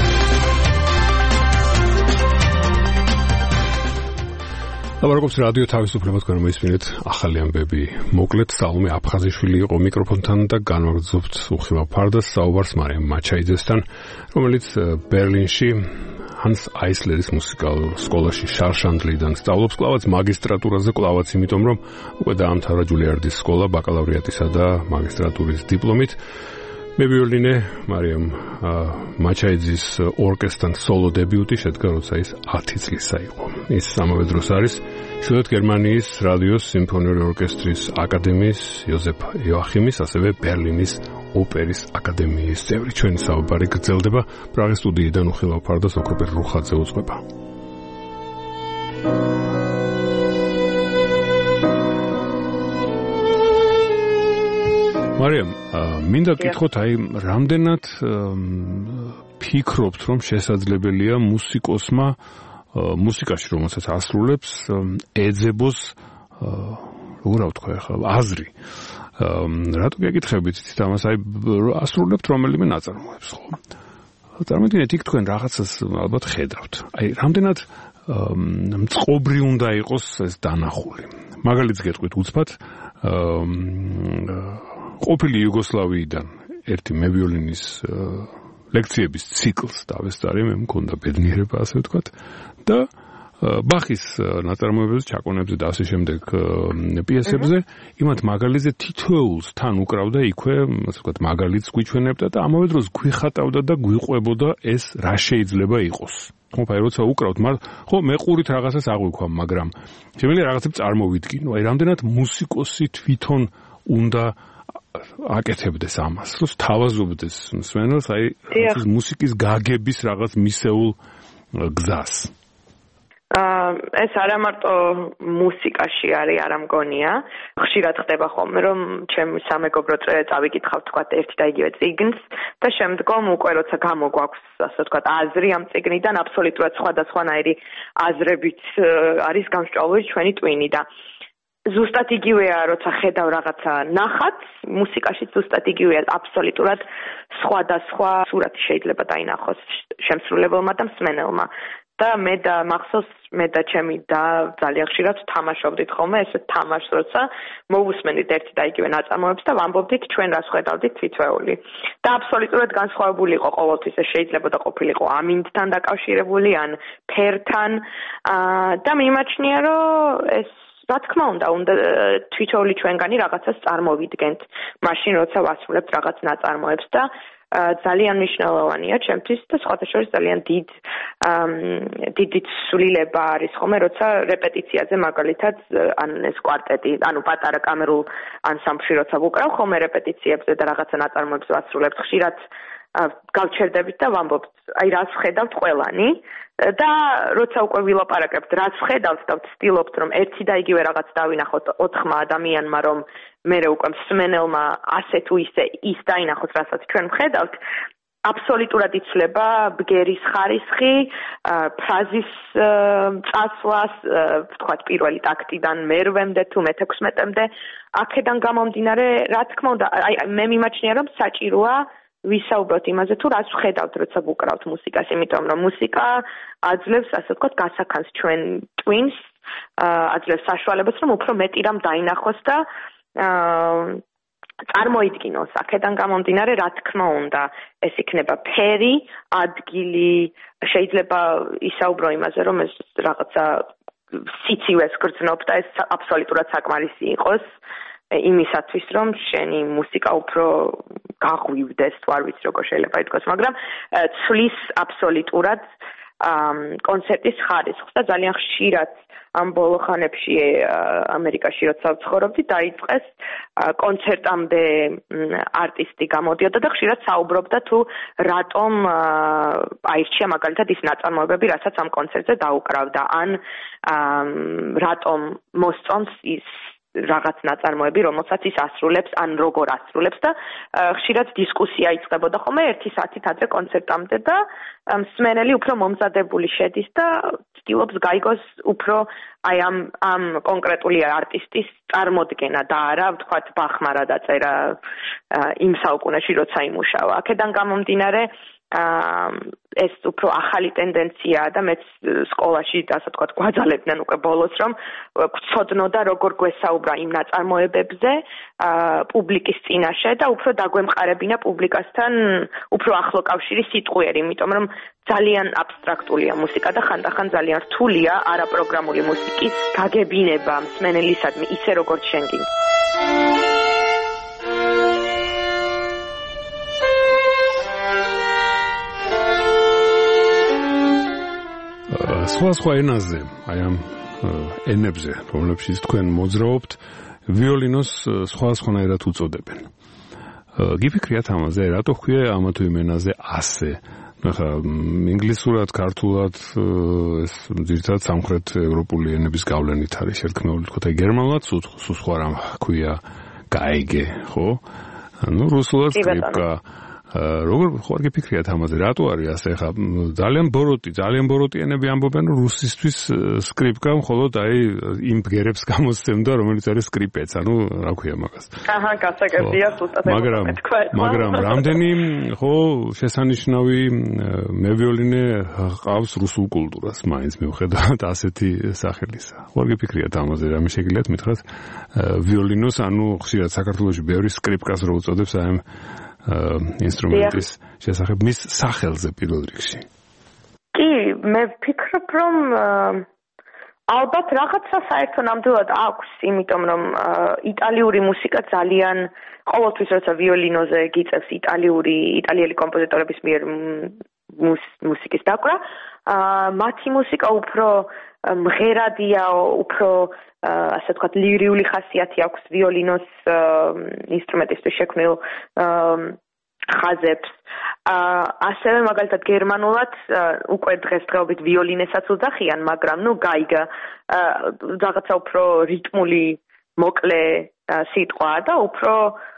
ლაპარაკობს რადიო თავისუფლება, თქვენ მოისმინეთ ახალი ამბები. მოკლედ სალომე აფხაზიშვილი იყო მიკროფონთან და განვაგრძობთ უხილავ ფარდას საუბარს მარიამ მაჩაიძესთან, რომელიც ბერლინში ჰანს აისლერის მუსიკალურ სკოლაში შარშანდლიდან სწავლობს, კლავაც მაგისტრატურაზე, კლავაც იმიტომ, რომ უკვე დაამთავრა ჯულიარდის სკოლა ბაკალავრიატისა და მაგისტრატურის დიპლომით. მე ვიოლინე მარიამ მაჩაიძის ორკესტრთან სოლო დებიუტი შედგა, როცა ის 10 წლისა იყო. ის ამავე დროს არის შუათ გერმანიის რადიოს სიმფონიური ორკესტრის აკადემიის იოზეფ იოახიმის, ასევე ბერლინის ოპერის აკადემიის წევრი. ჩვენი საუბარი გრძელდება. პრაღის სტუდიიდან უხილავ ფარდას ოქროპერ რუხაძე უწყება. მარიამ, მინდა გითხოთ, რამდენად ფიქრობთ, რომ შესაძლებელია მუსიკოსმა მუსიკაში, რომელსაც ასრულებს, ეძებოს, როგორ ვთქვა ახლა, აზრი. რატო გეკითხებით იცით ამას, ასრულებთ რომელიმე ნაწარმოებს, ხო? წარმოგიდგენთ, იქ თქვენ რაღაცას ალბათ ხედავთ. რამდენად მწყობრი უნდა იყოს ეს დანახული. მაგალითს გეტყვით უცბად, ყოფილი იუგოსლავიიდან ერთი მევიოლინის ლექციების ციკლს დავესწარი, მე მქონდა ბედნიერება, ასე ვთქვათ, და ბახის ნაწარმოებებზე, ჩაკონებზე და ასე შემდეგ პიესებზე, იმათ მაგალითზე თითოეულს თან უკრავდა იქვე, ასე ვთქვათ, მაგალითს გვიჩვენებდა და ამავე დროს გვიხატავდა და გვიყვებოდა ეს რა შეიძლება იყოს. ხო, როცა უკრავთ, ხო, მე ყურით რაღაცას აღვიქვამ, მაგრამ შემიძლია რაღაცებს წარმოვიდგინო. რამდენად მუსიკოსი თვითონ უნდა აკეთებდეს ამას, რომ თავაზობდეს მსმენელს, მუსიკის გაგების რაღაც მისეულ გზას. ეს არა მარტო მუსიკაში არის, არა მგონია. ხშირად ხდება ხოლმე, რომ ჩემი სამეგობრო წავიკითხავ თქვათ ერთი და იგივე წიგნს და შემდგომ უკვე როცა გამოგვაქვს, ასე ვთქვათ, აზრი ამ წიგნიდან, აბსოლუტურად სხვადასხვანაირი აზრებით არის გამსჭვალული ჩვენი ტვინი და ზუსტად იგივეა, როცა ხედავ რაღაცა ნახატს, მუსიკაში ზუსტად იგივეა, აბსოლუტურად სხვადასხვა სურათი შეიძლება დაინახოს შემსრულებელმა და მსმენელმა. და მე და მახსოვს, მე და ჩემი და ძალიან ხშირად თამაშობდით ხოლმე ესე თამაშს, როცა მოვუსმენდით ერთი და იგივე ნაწარმოებს და ვამბობდით ჩვენ რას ხედავდით თითოეული. და აბსოლუტურად განსხვავებული იყო ყოველთვის, ეს შეიძლება და ყოფილიყო ამინდთან დაკავშირებული ან ფერთან და მიმაჩნია, რომ ეს რა თქმა უნდა თვითოული ჩვენგანი რაღაცას წარმოვიდგენთ, მაშინ როცა ვასრულებთ რაღაც ნაწარმოებს და ძალიან მნიშვნელოვანია ჩემთვის და სხვათა შორის ძალიან დიდი ცვლილება არის ხოლმე, როცა რეპეტიციაზე მაგალითად ან ეს კვარტეტი, ანუ პატარა კამერულ ანსამბლში როცა ვუკრავ ხოლმე რეპეტიციებზე და რაღაცა ნაწარმოებს ვასრულებთ, ხშირად გავჩერდებით და ვამბობთ, აი რას ვხედავთ ყველანი და როცა უკვე ვილაპარაკებთ, რას ვხედავთ და ვცდილობთ, რომ ერთი და იგივე რაღაც დავინახოთ 4 ადამიანმა, რომ მერე უკვე მსმენელმა ასე თუ ისე ის დაინახოს, რასაც ჩვენ ვხედავთ, აბსოლუტურად იცვლება ბგერის ხარისხი, ფრაზის წასვლას, ვთქვათ, პირველი ტაქტიდან მერვემდე თუ მე-16-მდე. აქედან გამომდინარე, რა თქმა უნდა, აი მე მიმაჩნია, რომ საჭიროა ვისაუბროთ იმაზე, თუ რას ვხედავთ, როცა ვუკრავთ მუსიკას, იმიტომ რომ მუსიკა აძლევს, ასე ვთქვათ, გასახანს ჩვენ ტვინს, აძლევს საშუალებას, რომ უფრო მეტი რამ დაინახოს და წარმოიდგინოს. აქედან გამომდინარე, რა თქმა უნდა, ეს იქნება ფერი, ადგილი, შეიძლება ისაუბრო იმაზე, რომ ეს რაღაცა სიცივეს გრძნობ და ეს აბსოლუტურად საკმარისი იყოს იმისათვის, რომ შენი მუსიკა უფრო გაღვივდეს, თუ არ ვიცი როგორ შეიძლება ითქვას, მაგრამ ცვლის აბსოლუტურად კონცერტის ხარისხს და ძალიან ხშირად ამ ბოლო ხანებში ამერიკაში როცა ვცხოვრობდი, დაიწყეს კონცერტამდე არტისტი გამოდიოდა და ხშირად საუბრობდა თუ რატომ აირჩია მაგალითად ის ნაწარმოებები, რასაც ამ კონცერტზე დაუკრავდა, ან რატომ მოსწონს ის რაღაც ნაწარმოები, რომელსაც ის ასრულებს, ან როგორ ასრულებს და ხშირად დისკუსია იწყებოდა ხოლმე 1 საათით ადრე კონცერტამდე და მსმენელი უფრო მომზადებული შედის და ცდილობს გაიგოს უფრო აი ამ კონკრეტული არტისტის წარმოდგენა და არა ვთქვათ ბახმა რა დაწერა იმ საუკუნეში როცა იმუშავა. აქედან გამომდინარე ეს უფრო ახალი ტენდენციაა და მეც სკოლაში ასე ვთქვათ გვაძალებდნენ უკვე ბოლოს რომ გვცოდნოდა როგორ გვესაუბრა იმ ნაწარმოებებზე პუბლიკის წინაშე და უფრო დაგვემყარებინა პუბლიკასთან უფრო ახლო კავშირი სიტყვიერი, იმიტომ რომ ძალიან აბსტრაქტულია მუსიკა და ხანდახან ძალიან რთულია არაპროგრამული მუსიკის გაგებინება მსმენელისადმი ისე როგორც შენ გინდა. სხვა ენაზე, აი ამ ენებზე, რომლებშიც თქვენ მოძრაობთ, ვიოლინოს სხვადასხვანაირად უწოდებენ. გიფიქრიათ ამაზე, რატო ჰქვია ამა თუ იმ ენაზე ასე? ახლა ინგლისურად, ქართულად ეს ძირითადად სამხრეთ ევროპული ენების გავლენით არის შეთქმული, თქო, და გერმანულად სულ სხვა რამ ჰქვია გაიგე, ხო? ანუ რუსულად სკრიპკა. როგორ ხوار გიფიქრიათ ამაზე, რატო არის ასე? ხა ძალიან ბოროტი ენები ამბობენ, რომ რუსისთვის სკრიპკა მხოლოდ აი იმ ბგერებს გამოსცემდა, რომელიც არის სკრიპეც, ანუ რა ქვია მაგას. აჰა, გასაგებია ზუსტად თქვა. მაგრამ რამდენი ხო შესანიშნავი მევიოლინე ყავს რუსულ კულტურას, მაინც მიუხედავად ასეთი სახელისა. ხوار გიფიქრიათ ამაზე, რამე შეგიძლიათ მითხრათ ვიოლინოს, ანუ ხშირად საქართველოში ბევრი სკრიპკას რო უწოდებს აი ამ ინსტრუმენტის შესახებ მის სახელზე პირველ რიგში. კი, მე ვფიქრობ, რომ ალბათ რაღაცა საერთო ნამდვილად აქვს, იმიტომ რომ იტალიური მუსიკა ძალიან ყოველთვის როცა ვიოლინოზე გიწევს იტალიელი კომპოზიტორების მიერ მუსიკის დაკვრა, მათი მუსიკა უფრო მღერადია, უფრო ასე ვთქვათ ლირიული ხასიათი აქვს ვიოლინოს ინსტრუმენტისთვის შექმნილ ხაზებს. ასევე მაგალითად გერმანულად უკვე დღესდღეობით ვიოლინესაც უძახიან, მაგრამ ნუ გაიგა რაღაცა უფრო რიტმული მოკლე სიტყვაა და უფრო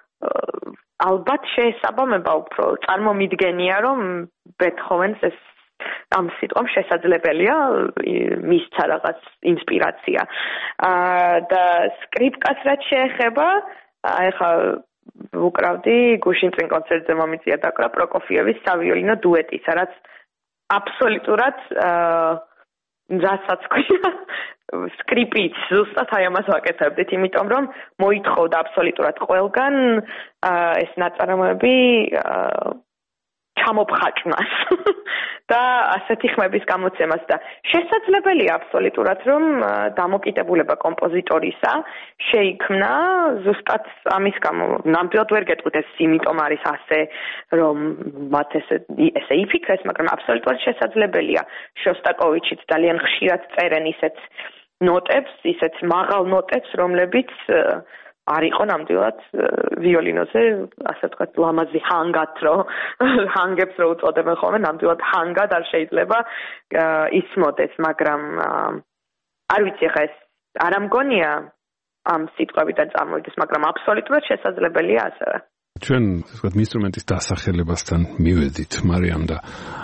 ალბათ შეესაბამება, უფრო წარმომიდგენია, რომ ბეთჰოვენს ეს ამ სიტყვამ შესაძლებელია მისცა რაღაც ინსპირაცია. და სკრიპკას რაც შეეხება, ახლა ვუკრავდი გუშინ წინ კონცერტზე მომიწია დაკვრა პროკოფიევის სავიოლინო დუეტისა, რაც აბსოლუტურად რასაც ქვია სკრიპით ზუსტად აი ამას ვაკეთებდით, იმიტომ რომ მოითხოვდა აბსოლუტურად ყველგან ეს ნაწარმოები ჩამოფხაჭნას და ასეთი ხმების გამოცემას და შესაძლებელია აბსოლუტურად რომ დამოკიდებულება კომპოზიტორისა შეიქმნა ზუსტად ამის გამო ნამდვილად ვერ გეტყვით ეს იმიტომ არის ასე რომ მათ ესე იფიქრეს მაგრამ აბსოლუტურად შესაძლებელია შოსტაკოვიჩიც ძალიან ხშირად წერენ ისეთ ნოტებს ისეთ მაღალ ნოტებს რომლებიც არ იყო ნამდვილად ვიოლინოზე, ასე ვთქვათ, ლამაზი ჰანგად, რომ ჰანგებს რო უწოდებენ ხოლმე, ნამდვილად ჰანგად არ შეიძლება ისმოდეს, მაგრამ არ ვიცი ხა ეს არ ამგონია ამ სიტყვებიდან წარმოვიდეს, მაგრამ აბსოლუტურად შესაძლებელია ასევე. ჩვენ ასე ვთქვათ, ინსტრუმენტის დასახელებასთან მივედით, მარიამ და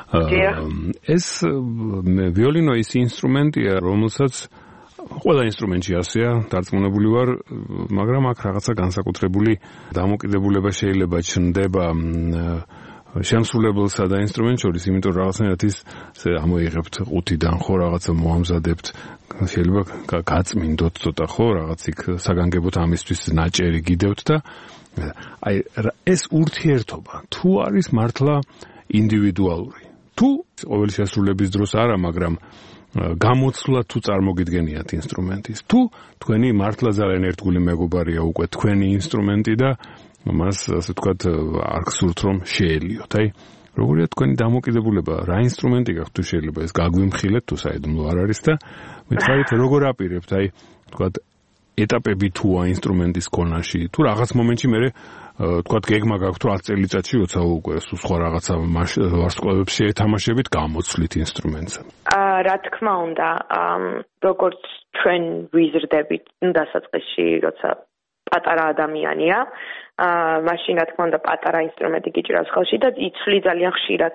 ეს ვიოლინო ის ინსტრუმენტია, რომელსაც ყველა ინსტრუმენტში ასეა, დარწმუნებული ვარ, მაგრამ აქ რაღაცა განსაკუთრებული დამოკიდებულება შეიძლება ჩნდება შემსრულებელსა და ინსტრუმენტ შორის, იმიტომ რომ რაღაცნაირად ის ამოიღებთ ყუთიდან ხო რაღაცა მოამზადებთ, შეიძლება გაწმინდოთ ცოტა ხო, რაღაც იქ საგანგებოდ ამისთვის ნაჭერი გიდევთ და აი ეს ურთიერთობა თუ არის მართლა ინდივიდუალური. თუ ყოველი შესრულების დროს არა, მაგრამ გამოცვლა თუ წარმოგიდგენიათ ინსტრუმენტის. თუ თქვენი მართლა ძალიან ერთგული მეგობარია უკვე თქვენი ინსტრუმენტი და მას ასე ვთქვათ არ გსურთ რომ შეელიოთ. აი როგორია თქვენი დამოკიდებულება, რა ინსტრუმენტი გაქვთ თუ შეიძლება ეს გაგვიმხილეთ თუ საიდუმლო არ არის და მითხარით როგორ აპირებთ აი ვთქვათ ეტაპები თუა ინსტრუმენტის კონაში თუ რაღაც მომენტში მე ვთქვათ გეგმა გაქვთ რომ 10 წელიწადში როცა უკვე სხვა რაღაცა ვარსკვლავებს შეეთამაშებით გამოცვლით ინსტრუმენტს. რა თქმა უნდა, როგორც ჩვენ ვიზრდებით დასაწყისში, როცა პატარა ადამიანია, მაშინ რა თქმა უნდა პატარა ინსტრუმენტი გიჭირავს ხელში და იცვლი ძალიან ხშირად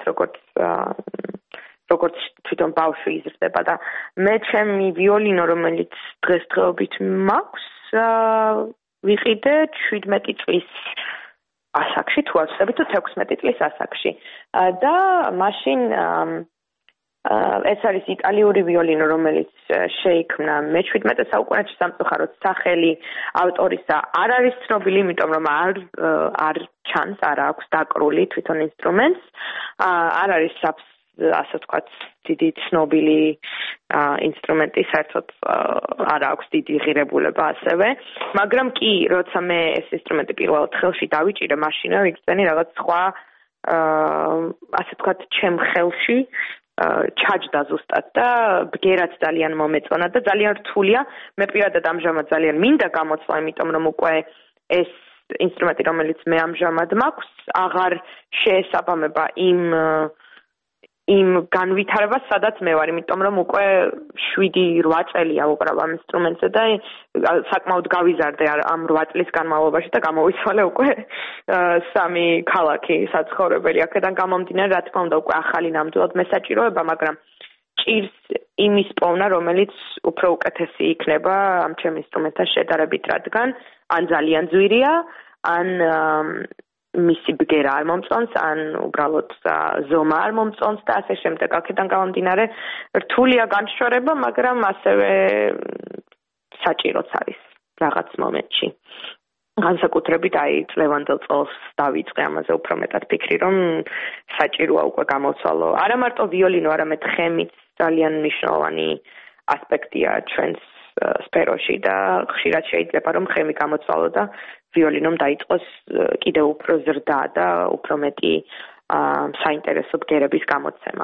როგორც თვითონ ბავშვი იზრდება და მე ჩემი ვიოლინო რომელიც დღესდღეობით მაქვს ვიყიდე 17 წლის ასაკში თუ ვაცდები თუ 16 წლის ასაკში და მაშინ ეს არის იტალიური ვიოლინო რომელიც შეიქმნა მე-17 საუკუნეში სამწუხაროდ სახელი ავტორისა არ არის ცნობილი იმიტომ რომ არ ჩანს არ აქვს დაკრული თვითონ ინსტრუმენტს არ არის ასე ვთქვათ დიდი ცნობილი ინსტრუმენტი საერთოდ არ აქვს დიდი ღირებულება ასევე მაგრამ კი როცა მე ეს ინსტრუმენტი პირველად ხელში დავიჭირე მაშინვე ვიგრძენი რაღაც სხვა ასე ვთქვათ ჩემ ხელში ჩაჯდა ზუსტად და ბგერაც ძალიან მომეწონა და ძალიან რთულია მე პირადად ამჟამად ძალიან მინდა გამოცვა იმიტომ რომ უკვე ეს ინსტრუმენტი რომელიც მე ამჟამად მაქვს აღარ შეესაბამება იმ განვითარებას სადაც მე ვარ იმიტომ რომ უკვე 7-8 წელია ვუკრავ ამ ინსტრუმენტზე და საკმაოდ გავიზარდე ამ 8 წლის განმავლობაში და გამოვიცვალე უკვე 3 ქალაქი საცხოვრებელი აქედან გამომდინარე რა თქმა უნდა უკვე ახალი ნამდვილად მესაჭიროება მაგრამ ჭირს იმის პოვნა რომელიც უფრო უკეთესი იქნება ამ ჩემ ინსტრუმენტთან შედარებით რადგან ან ძალიან ძვირია ან მისი ბგერა არ მომწონს, ან უბრალოდ ზომა არ მომწონს და ასე შემდეგ. აქედან გამომდინარე, რთულია განშორება, მაგრამ ასევე საჭიროც არის რაღაც მომენტში. განსაკუთრებით აი წლევანდელ წელს დავიწყე ამაზე უფრო მეტად ფიქრი, რომ საჭიროა უკვე გამოცვალო. არა მარტო ვიოლინო, არამედ ხემიც ძალიან მნიშვნელოვანი ასპექტია ჩვენს სფეროში და ხშირად შეიძლება რომ ხემი გამოცვალო და ვიოლინომ დაიწყოს კიდევ უფრო ზრდა და უფრო მეტი საინტერესო ბგერების გამოცემა.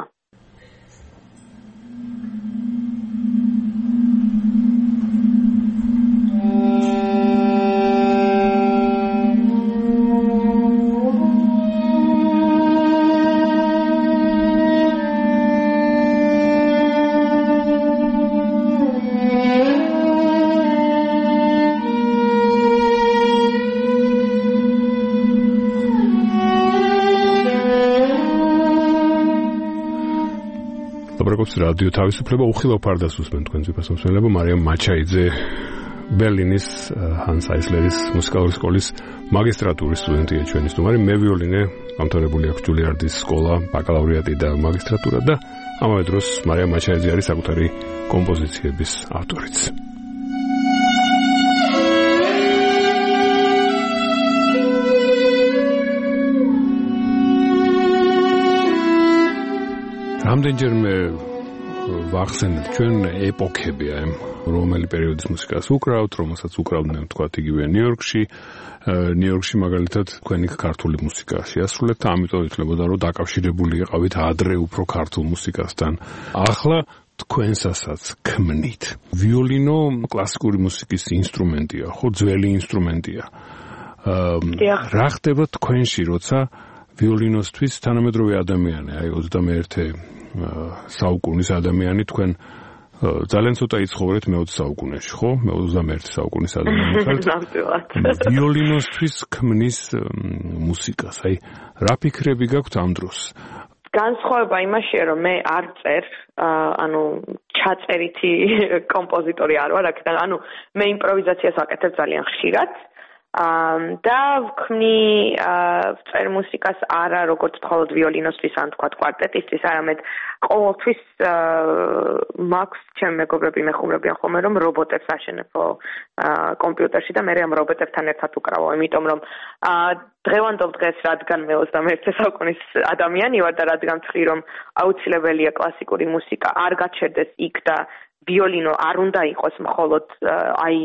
რადიო თავისუფლება უხილავ ფარდას უსმენ თქვენს ვიფასმოსმელებო მარიამ მაჩაიძე ბერლინის ჰანს აისლერის მუსიკალური სკოლის მაგისტრატურის სტუდენტია ჩვენი სტუმარი მე ვიოლინე გამთავრებული აქვს ჯულიარდის სკოლა ბაკალავრიატი და მაგისტრატურა და ამავე დროს მარიამ მაჩაიძე არის საკუთარი კომპოზიციების ავტორიც რამდენჯერმე ვახსენებ ჩვენ ეპოქები აი რომელი პერიოდის მუსიკას უკრავთ, რომელსაც უკრავდნენ თქვათ იგივე ნიუ-იორკში. ნიუ-იორკში მაგალითად თქვენი ქართული მუსიკა შეასრულეთ და ამიტომ ითვლებოდა რომ დაკავშირებული იყავით ადრე უფრო ქართულ მუსიკასთან. ახლა თქვენსასაც ქმნით. ვიოლინო კლასიკური მუსიკის ინსტრუმენტია, ხო, ძველი ინსტრუმენტია. რა ხდება თქვენში, როცა ვიოლინოსთვის თანამედროვე ადამიანი, აი 21 საუკუნის ადამიანი თქვენ ძალიან ცოტა იცხოვრეთ მე-20 საუკუნეში, ხო? მე-21 საუკუნის ადამიანი ხართ. ვიოლინოსთვის ქმნის მუსიკას. აი, რა ფიქრები გაქვთ ამ დროს? განსხვავება იმაშია, რომ მე არ წერ, ანუ ჩაწერითი კომპოზიტორი არ ვარ, ანუ მე იმპროვიზაციას ვაკეთებ ძალიან ხშირად. და ვქმნი წერ მუსიკას არა როგორც მხოლოდ ვიოლინოსთვის ან თქვა კვარტეტისთვის, არამედ ყოველთვის მაქვს ჩემი მეგობრები მეხუმრებიან ხოლმე რომ რობოტებს აშენებო კომპიუტერში და მე ამ რობოტებთან ერთად უკრავო, იმიტომ რომ დღევანდელ დღეს რადგან მე 21 საუკუნის ადამიანი ვარ და რადგან ვთვლი რომ აუცილებელია კლასიკური მუსიკა არ გაჩერდეს იქ და ვიოლინო არ უნდა იყოს მხოლოდ აი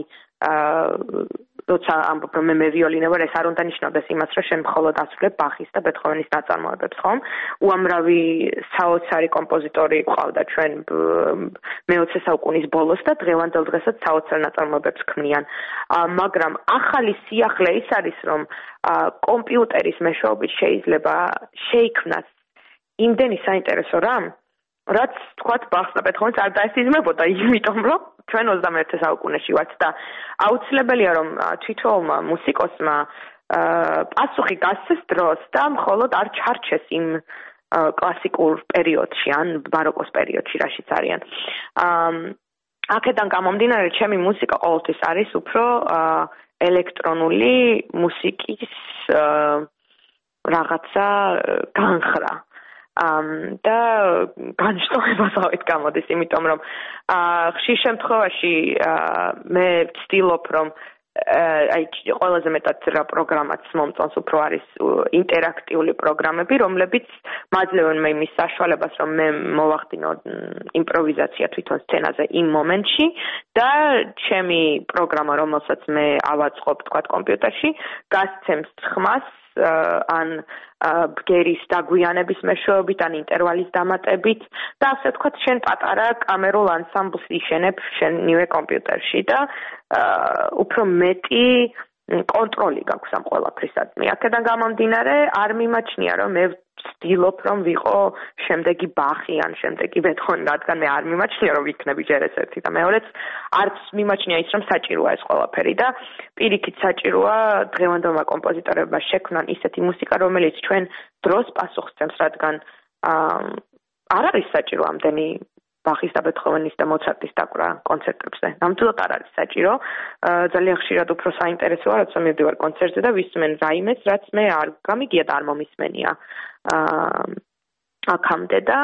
როცა ამბობ რომ მე ვიოლინო ვარ, ეს არ უნდა ნიშნავდეს იმას, რომ შენ მხოლოდ ასრულებ ბახის და ბეთჰოვენის ნაწარმოებებს, ხომ? უამრავი საოცარი კომპოზიტორი ყავდა ჩვენ მე-20 საუკუნის ბოლოს და დღევანდელ დღესაც საოცარ ნაწარმოებებს ქმნიან. მაგრამ ახალი სიახლე ის არის, რომ კომპიუტერის მეშვეობით შეიძლება შეიქმნას იმდენი საინტერესო რამ, რაც თქვათ ბახს და ბეთჰოვენს არ დაესიზმრებოდა, იმიტომ რომ ჩვენ 21 საუკუნეში ვართ და აუცილებელია რომ თვითონმა მუსიკოსმა პასუხი გასცეს დროს და მხოლოდ არ ჩარჩეს იმ კლასიკურ პერიოდში ან ბაროკოს პერიოდში რაშიც არიან. აქედან გამომდინარე ჩემი მუსიკა ყოველთვის არის უფრო ელექტრონული მუსიკის რაღაცა განხრა. და განშტოებასავით გამოდის, იმიტომ რომ ხშირ შემთხვევაში მე ვცდილობ რომ აი ყველაზე მეტად რა პროგრამაც მომწონს უფრო არის ინტერაქტიული პროგრამები, რომლებიც მაძლევენ მე იმის საშუალებას, რომ მე მოვახდინო იმპროვიზაცია თვითონ სცენაზე იმ მომენტში და ჩემი პროგრამა, რომელსაც მე ავაწყობ თქვათ კომპიუტერში, გასცემს ხმას ან ბგერის დაგვიანების მეშვეობით, ან ინტერვალის დამატებით და ასე ვთქვათ, შენ პატარა კამერულ ანსამბლს იშენებ შენივე კომპიუტერში და უფრო მეტი კონტროლი გაქვს ამ ყველაფრისადმი. აქედან გამომდინარე, არ მიმაჩნია, რომ მე ვცდილობ, რომ ვიყო შემდეგი ბახი ან შემდეგი ბეთჰოვენი, რადგან მე არ მიმაჩნია, რომ ვიქნები ჯერ ეს ერთი და მეორეც არც მიმაჩნია ის, რომ საჭიროა ეს ყველაფერი და პირიქით საჭიროა დღევანდელმა კომპოზიტორებმა შექმნან ისეთი მუსიკა, რომელიც ჩვენ დროს პასუხს სცემს, რადგან არ არის საჭირო ამდენი ბახის და ბეთჰოვენის და მოცარტის დაკვრა კონცერტებზე. ნამდვილად არ არის საჭირო. ძალიან ხშირად უფრო საინტერესოა, როცა მივდივარ კონცერტზე და ვისმენ რაიმეს, რაც მე არ გამიგია და არ მომისმენია აქამდე და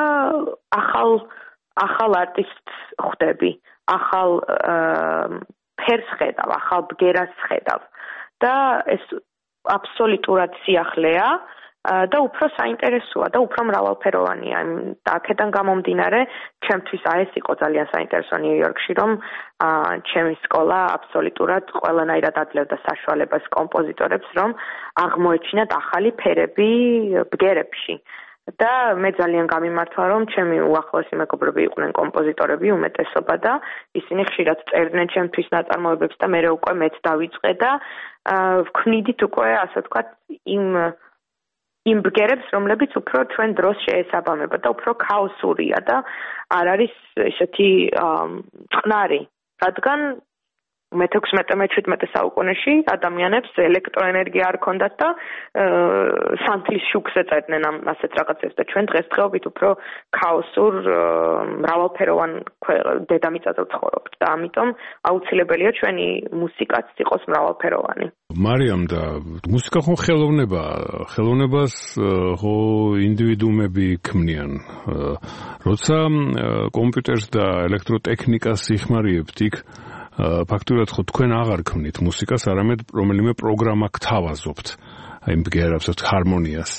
ახალ არტისტს ხვდები, ახალ ფერს ხედავ, ახალ ბგერას ხედავ და ეს აბსოლუტურად სიახლეა და უფრო საინტერესოა და უფრო მრავალფეროვანია. და აქედან გამომდინარე, ჩემთვის ეს იყო ძალიან საინტერესო ნიუ-იორკში, რომ ჩემი სკოლა აბსოლუტურად ყველანაირად აძლევდა საშუალებას კომპოზიტორებს, რომ აღმოეჩინათ ახალი ფერები ბგერებში. და მე ძალიან გამიმართლა, რომ ჩემი უახლოესი მეგობრები იყვნენ კომპოზიტორები უმეტესობა და ისინი ხშირად წერდნენ ჩემთვის ნაწარმოებებს და მე უკვე მეც დავიწყე და ვქმნიდით უკვე, ასე ვთქვათ, იმ ბგერებს, რომლებიც უფრო ჩვენ დროს შეესაბამება და უფრო ქაოსურია და არ არის ესეთი წყნარი, რადგან მე-16-17 საუკუნეში ადამიანებს ელექტროენერგია არ ჰქონდათ და სანთლის შუქს ეწერდნენ ამ ასეთ რაღაცებს და ჩვენ დღესდღეობით უფრო ქაოსურ მრავალფეროვან დედამიწაზე ვცხოვრობთ და ამიტომ აუცილებელია ჩვენი მუსიკაც იყოს მრავალფეროვანი. მარიამ, და მუსიკა ხო ხელოვნებას ხო ინდივიდუუმები ქმნიან. როცა კომპიუტერს და ელექტროტექნიკას იხმარებთ იქ ფაქტურად ხო თქვენ აღარ ქმნით მუსიკას, არამედ რომელიმე პროგრამა გთავაზობთ, აი ბგერებს, ჰარმონიას.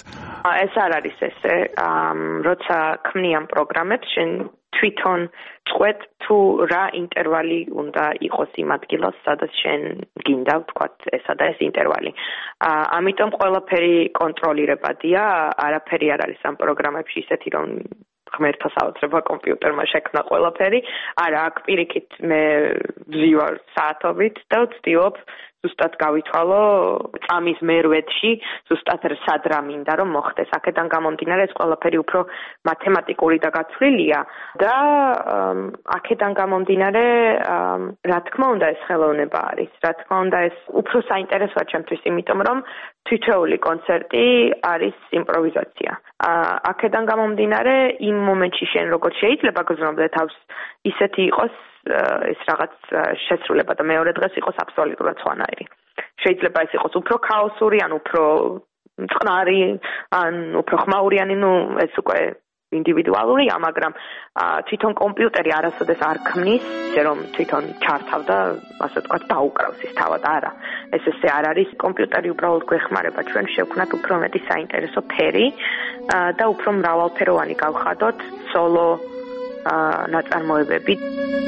ეს არ არის ესე, როცა ქმნი ამ პროგრამებს, შენ თვითონ წყვეტ თუ რა ინტერვალი უნდა იყოს იმ ადგილას, სადაც შენ გინდა, ვთქვათ, ესა და ეს ინტერვალი. ამიტომ ყველაფერი კონტროლირებადია, არაფერი არ არის ამ პროგრამებში ისეთი, რომ ღმერთთა საოცრება კომპიუტერმა შექმნა ყველაფერი. არა, აქ პირიქით მე ვზივარ საათობით და ვცდილობ ზუსტად გავითვალო წამის მერვედში, ზუსტად სად რა მინდა რომ მოხდეს. აქედან გამომდინარე ეს ყველაფერი უფრო მათემატიკური და გაცვლილია და აქედან გამომდინარე რა თქმა უნდა ეს ხელოვნება არის. რა თქმა უნდა ეს უფრო საინტერესოა ჩემთვის, იმიტომ რომ თითოეული კონცერტი არის იმპროვიზაცია. აქედან გამომდინარე იმ მომენტში შენ როგორც შეიძლება გრძნობდე თავს, ისეთი იყოს ეს რაღაც შესრულება და მეორე დღეს იყოს აბსოლუტურად სხვანაირი. შეიძლება ეს იყოს უფრო ქაოსური, ან უფრო წყნარი, ან უფრო ხმაურიანი, ეს უკვე ინდივიდუალურია, მაგრამ თვითონ კომპიუტერი არასოდეს არ ქმნის, ისე რომ თვითონ ჩართავ და ასე ვთქვათ დაუკრავს ის თავად, არა. ეს ესე არ არის, კომპიუტერი უბრალოდ გვეხმარება ჩვენ შევქმნათ უფრო მეტი საინტერესო ფერი და უფრო მრავალფეროვანი გავხადოთ სოლო ნაწარმოებები.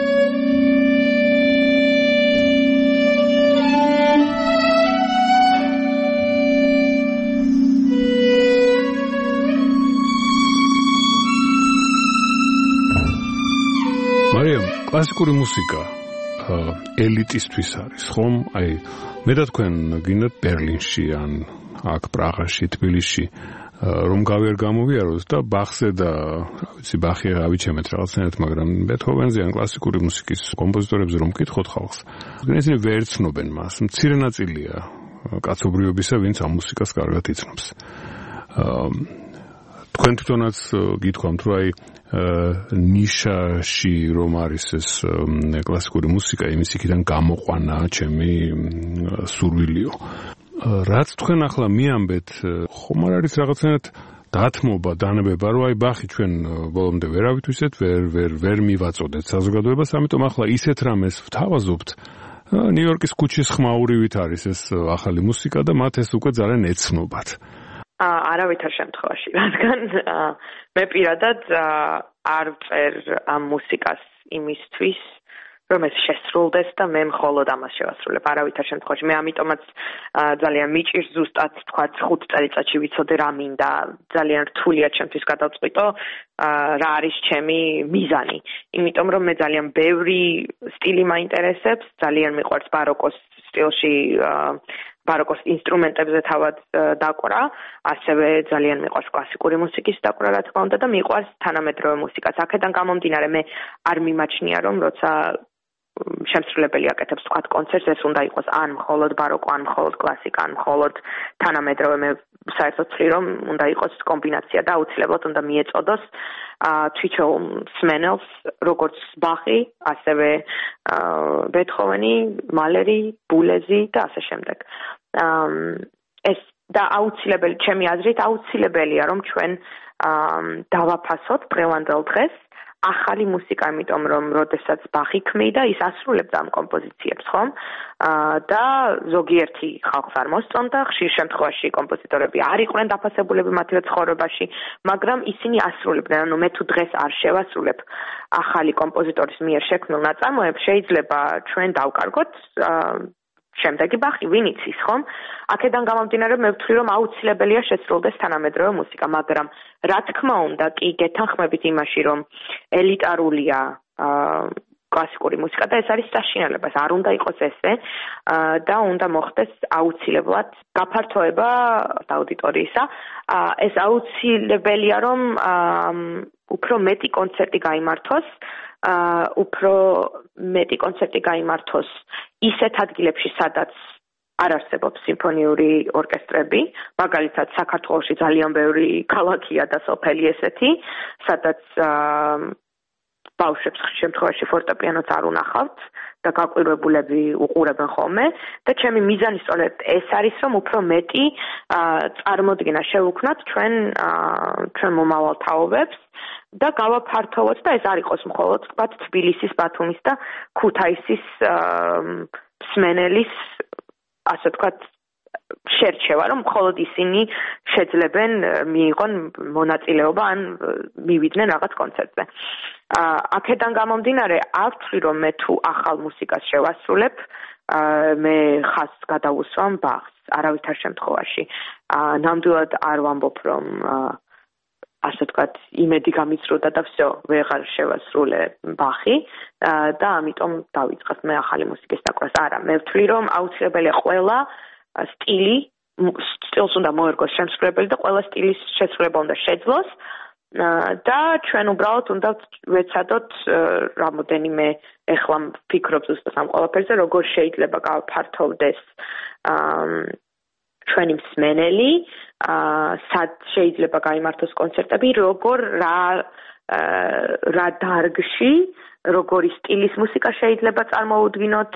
მარიამ, კლასიკური მუსიკა ელიტისთვის არის, ხომ? აი, მე და თქვენ გინდათ ბერლინში ან აქ პრაღაში, თბილისში რომ გავიარ გამოვიაროთ და ბახზე და რა ვიცი, ბახი ავიჩემეთ რაღაცნაირად, მაგრამ ბეთჰოვენზე ან კლასიკური მუსიკის კომპოზიტორებზე რომ მკითხოთ ხალხს, ისინი ვერ ცნობენ მას. მცირე ნაწილია კაცობრიობისა, ვინც ამ მუსიკას კარგად იცნობს. თქვენ თვითონაც გითხოვთ, რომ აი ნიშაში რომ არის ეს კლასიკური მუსიკა, იმის იქიდან გამოყვანა ჩემი სურვილიო. რაც თქვენ ახლა მიამბეთ, ხომ არ არის რაღაცნაირად დათმობა, დანებება, რომ აი ბახი ჩვენ ბოლომდე ვერავით ვისეთ, ვერ მივაწოდეთ საზოგადოებას, ამიტომ ახლა ისეთ რამეს ვთავაზობთ. ნიუ-იორკის ქუჩის ხმაურივით არის ეს ახალი მუსიკა და მათ ეს უკვე ძალიან ეცნობათ. არავითარ შემთხვევაში, რადგან მე პირადად არ ვწერ ამ მუსიკას იმისთვის, რომ ეს შესრულდეს და მე მხოლოდ ამას შევასრულებ. არავითარ შემთხვევაში. მე ამიტომაც ძალიან მიჭირს ზუსტად თქვათ 5 წელიწადში ვიცოდე რა მინდა. ძალიან რთულია ჩემთვის გადავწყვიტო რა არის ჩემი მიზანი. იმიტომ რომ მე ძალიან ბევრი სტილი მაინტერესებს, ძალიან მიყვარს ბაროკოს სტილში ბაროკოს ინსტრუმენტებზე თავად დაკვრა, ასევე ძალიან მიყვარს კლასიკური მუსიკის დაკვრა, რა თქმა უნდა, და მიყვარს თანამედროვე მუსიკაც. აქედან გამომდინარე მე არ მიმაჩნია, რომ როცა შემსრულებელი აკეთებს თქვათ კონცერტს, ეს უნდა იყოს ან მხოლოდ ბაროკო, ან მხოლოდ კლასიკა, ან მხოლოდ თანამედროვე. მე საერთოდ ვთვლი, რომ უნდა იყოს კომბინაცია და აუცილებლად უნდა მიეწოდოს თვითონ სმენელს, როგორც ბახი, ასევე ბეთჰოვენი, მალერი, ბულეზი და ასე შემდეგ. ეს და აუცილებელი, ჩემი აზრით, აუცილებელია, რომ ჩვენ დავაფასოთ დღევანდელ დღეს ახალი მუსიკა, იმიტომ რომ როდესაც ბახი ქმნიდა, ის ასრულებდა ამ კომპოზიციებს, ხომ? და ზოგიერთი ხალხს არ მოსწონდა, ხშირ შემთხვევაში კომპოზიტორები არ იყვნენ დაფასებულები მათივე ცხოვრებაში, მაგრამ ისინი ასრულებდნენ. ანუ მე თუ დღეს არ შევასრულებ ახალი კომპოზიტორის მიერ შექმნილ ნაწარმოებს, შეიძლება ჩვენ დავკარგოთ შემდეგი ბახი, ვინ იცის, ხომ? აქედან გამომდინარე, მე ვთვლი, რომ აუცილებელია შესრულდეს თანამედროვე მუსიკა, მაგრამ რა თქმა უნდა, კი გეთანხმებით იმაში, რომ ელიტარულია კლასიკური მუსიკა და ეს არის საშინელება, არ უნდა იყოს ესე და უნდა მოხდეს აუცილებლად გაფართოება აუდიტორიისა. ეს აუცილებელია, რომ უფრო მეტი კონცერტი გაიმართოს, უფრო მეტი კონცერტი გაიმართოს ისეთ ადგილებში, სადაც არ არსებობს სიმფონიური ორკესტრები, მაგალითად საქართველოში ძალიან ბევრი ქალაქია და სოფელი ესეთი, სადაც ბავშვებს შემთხვევაში ფორტეპიანოც არ უნახავთ და გაკვირვებულები უყურებენ ხოლმე და ჩემი მიზანი სწორედ ეს არის, რომ უფრო მეტი წარმოდგენა შევუქმნათ ჩვენ მომავალ თაობებს და გავაფართოვოთ და ეს არ იყოს მხოლოდ თქვათ თბილისის, ბათუმის და ქუთაისის მსმენელის, ასე ვთქვათ, შერჩევა, რომ მხოლოდ ისინი შეძლებენ მიიღონ მონაწილეობა ან მივიდნენ რაღაც კონცერტზე. აქედან გამომდინარე, არ ვთვლი, რომ მე თუ ახალ მუსიკას შევასრულებ, მე ხაზს გადავუსვამ ბაღს, არავითარ შემთხვევაში. ნამდვილად არ ვამბობ, რომ ასე ვთქვათ, იმედი გამიწროდა და всё, ვეღარ შევასრულე ბახი და ამიტომ დავიწყებ მე ახალი მუსიკის დაკვრას. არა, მე ვთვლი, რომ აუცილებელია ყველა სტილს უნდა მოერგოს შემსრულებელი და ყველა სტილის შესრულება უნდა შეძლოს და ჩვენ უბრალოდ უნდა ვეცადოთ რამოდენიმე ეხლა ვფიქრობ ზუსტად ამ ყველაფერზე, როგორ შეიძლება გავფართოვდეს ჩვენი მსმენელი, სად შეიძლება გაიმართოს კონცერტები, როგორ რა დარგში, როგორი სტილის მუსიკა შეიძლება წარმოუდგინოთ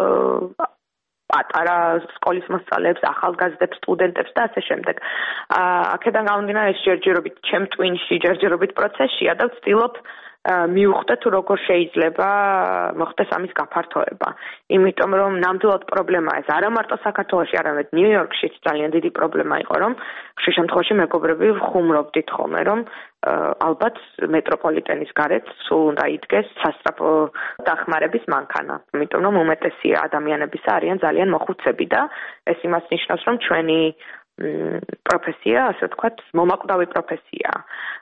პატარა სკოლის მოსწავლეებს, ახალგაზრდებს, სტუდენტებს და ასე შემდეგ. აქედან გამომდინარე, ეს ჯერჯერობით ჩემ ტვინში, ჯერჯერობით პროცესია და ვცდილობ მივხვდე თუ როგორ შეიძლება მოხდეს ამის გაფართოება. იმიტომ რომ ნამდვილად პრობლემაა ეს არა მარტო საქართველოში, არამედ ნიუ-იორკშიც ძალიან დიდი პრობლემა იყო, რომ ხშირ შემთხვევაში მეგობრები ვხუმრობდით ხოლმე, რომ ალბათ მეტროპოლიტენის გარეთ სულ უნდა იდგეს სასწრაფო დახმარების მანქანა. იმიტომ რომ უმეტესი ადამიანებისა არიან ძალიან მოხუცები და ეს იმას ნიშნავს, რომ ჩვენი პროფესია, ასე ვთქვათ, მომაკვდავი პროფესიაა.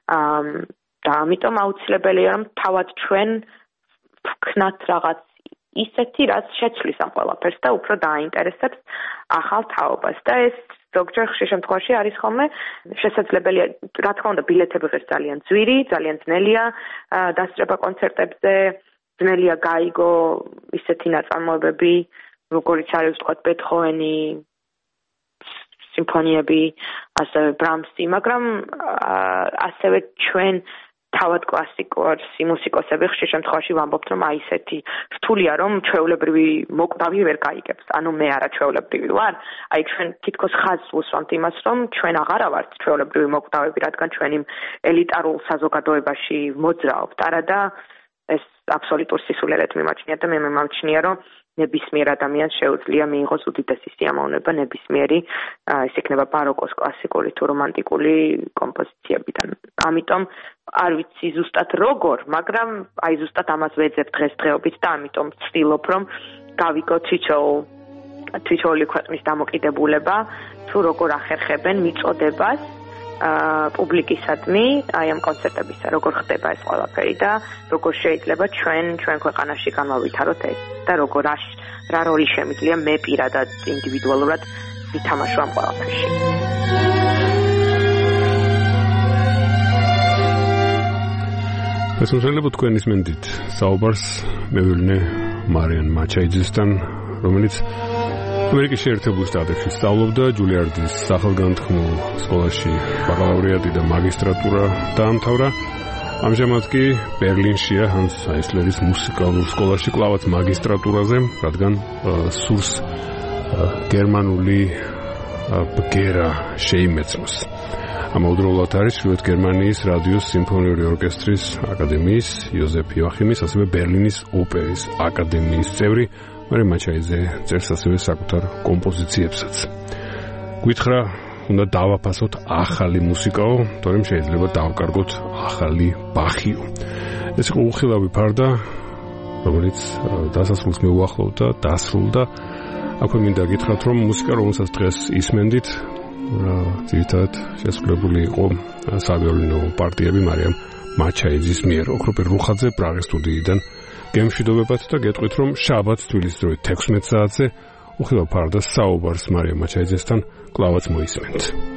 და ამიტომ აუცილებელია რომ თავად ჩვენ ვქნათ რაღაც ისეთი, რაც შეცვლის ამ ყველაფერს და უფრო დააინტერესებს ახალ თაობას და ეს ზოგჯერ ხშირ შემთხვევაში არის ხოლმე შესაძლებელია, რა თქმა უნდა, ბილეთები ღირს ძალიან ძვირი, ძალიან ძნელია დასწრება კონცერტებზე, ძნელია გაიგო ისეთი ნაწარმოებები, როგორიც არის ვთქვათ ბეთჰოვენი, სიმფონიები, ასევე ბრამსი, მაგრამ ასევე ჩვენ თავად კლასიკოსი მუსიკოსები ხშირ შემთხვევაში ვამბობთ, რომ აი ესეთი რთულია, რომ ჩვეულებრივი მოკვდავი ვერ გაიგებს. ანუ მე არა ჩვეულებრივი ვარ, აი ჩვენ თითქოს ხაზს ვუსვამთ იმას, რომ ჩვენ აღარა ვართ ჩვეულებრივი მოკვდავები, რადგან ჩვენ იმ ელიტარულ საზოგადოებაში მოძრაობთ. არა და ეს აბსოლუტურ სისულელეთ მიმაჩნია და მე მიმაჩნია, რომ ნებისმიერ ადამიანს შეუძლია მიიღოს უდიდესი სიამოვნება ნებისმიერი ეს იქნება ბაროკოს კლასიკური თუ რომანტიკული კომპოზიციებიდან. ამიტომ არ ვიცი ზუსტად როგორ, მაგრამ აი ზუსტად ამას ვეძებ დღესდღეობით და ამიტომ ვცდილობ, რომ გავიგო თითოეული ქვეყნის დამოკიდებულება თუ როგორ ახერხებენ მიწოდებას პუბლიკისადმი აი ამ კონცერტებისა, როგორ ხდება ეს ყველაფერი და როგორ შეიძლება ჩვენ ქვეყანაში განავითაროთ ეს და როგორ რა როლი შემიძლია მე პირადად ინდივიდუალურად ვითამაშო ამ ყველაფერში. შესაძლოა თქვენის მენდით საუბარს მევიოლინე მარიან მაჩაიძესთან, რომელიც ამერიკის შეერთებულ შტატებში სწავლობდა, ჯულიარდის სახელგანთქმულ სკოლაში ბაკალავრიატი და მაგისტრატურა დაამთავრა. ამჟამად კი ბერლინშია ჰანს აისლერის მუსიკალურ სკოლაში კლავაც მაგისტრატურაზე, რადგან სურს გერმანული ბგერა შეიმეცნოს. ამავდროულად არის ჩრდილოეთ გერმანიის რადიოს სიმფონიური ორკესტრის აკადემიის იოზეფ იოახიმის, ასევე ბერლინის ოპერის აკადემიის წევრი. მარიან მაჩაიძე წერს ასევე საკუთარ კომპოზიციებსაც. გითხრა, უნდა დავაფასოთ ახალი მუსიკაო, თორემ შეიძლება დავკარგოთ ახალი ბახიო. ეს იყო უხილავი ფარდა, რომელიც დასასრულს მეუახლოვდა, დასრულდა. აქვე მინდა გითხრათ, რომ მუსიკა, რომელსაც დღეს ისმენდით, ძირითადად შესრულებული იყო სავიოლინო პარტიები მარიამ მაჩაიძის მიერ. ოქროპირ რუხაძე პრაღის სტუდიიდან გემშვიდობებათ და გეტყვით, რომ შაბათს თბილისის დროით 16 საათზე უხილავ ფარდას საუბარს მარიამ მაჩაიძესთან კლავაც მოისმენთ.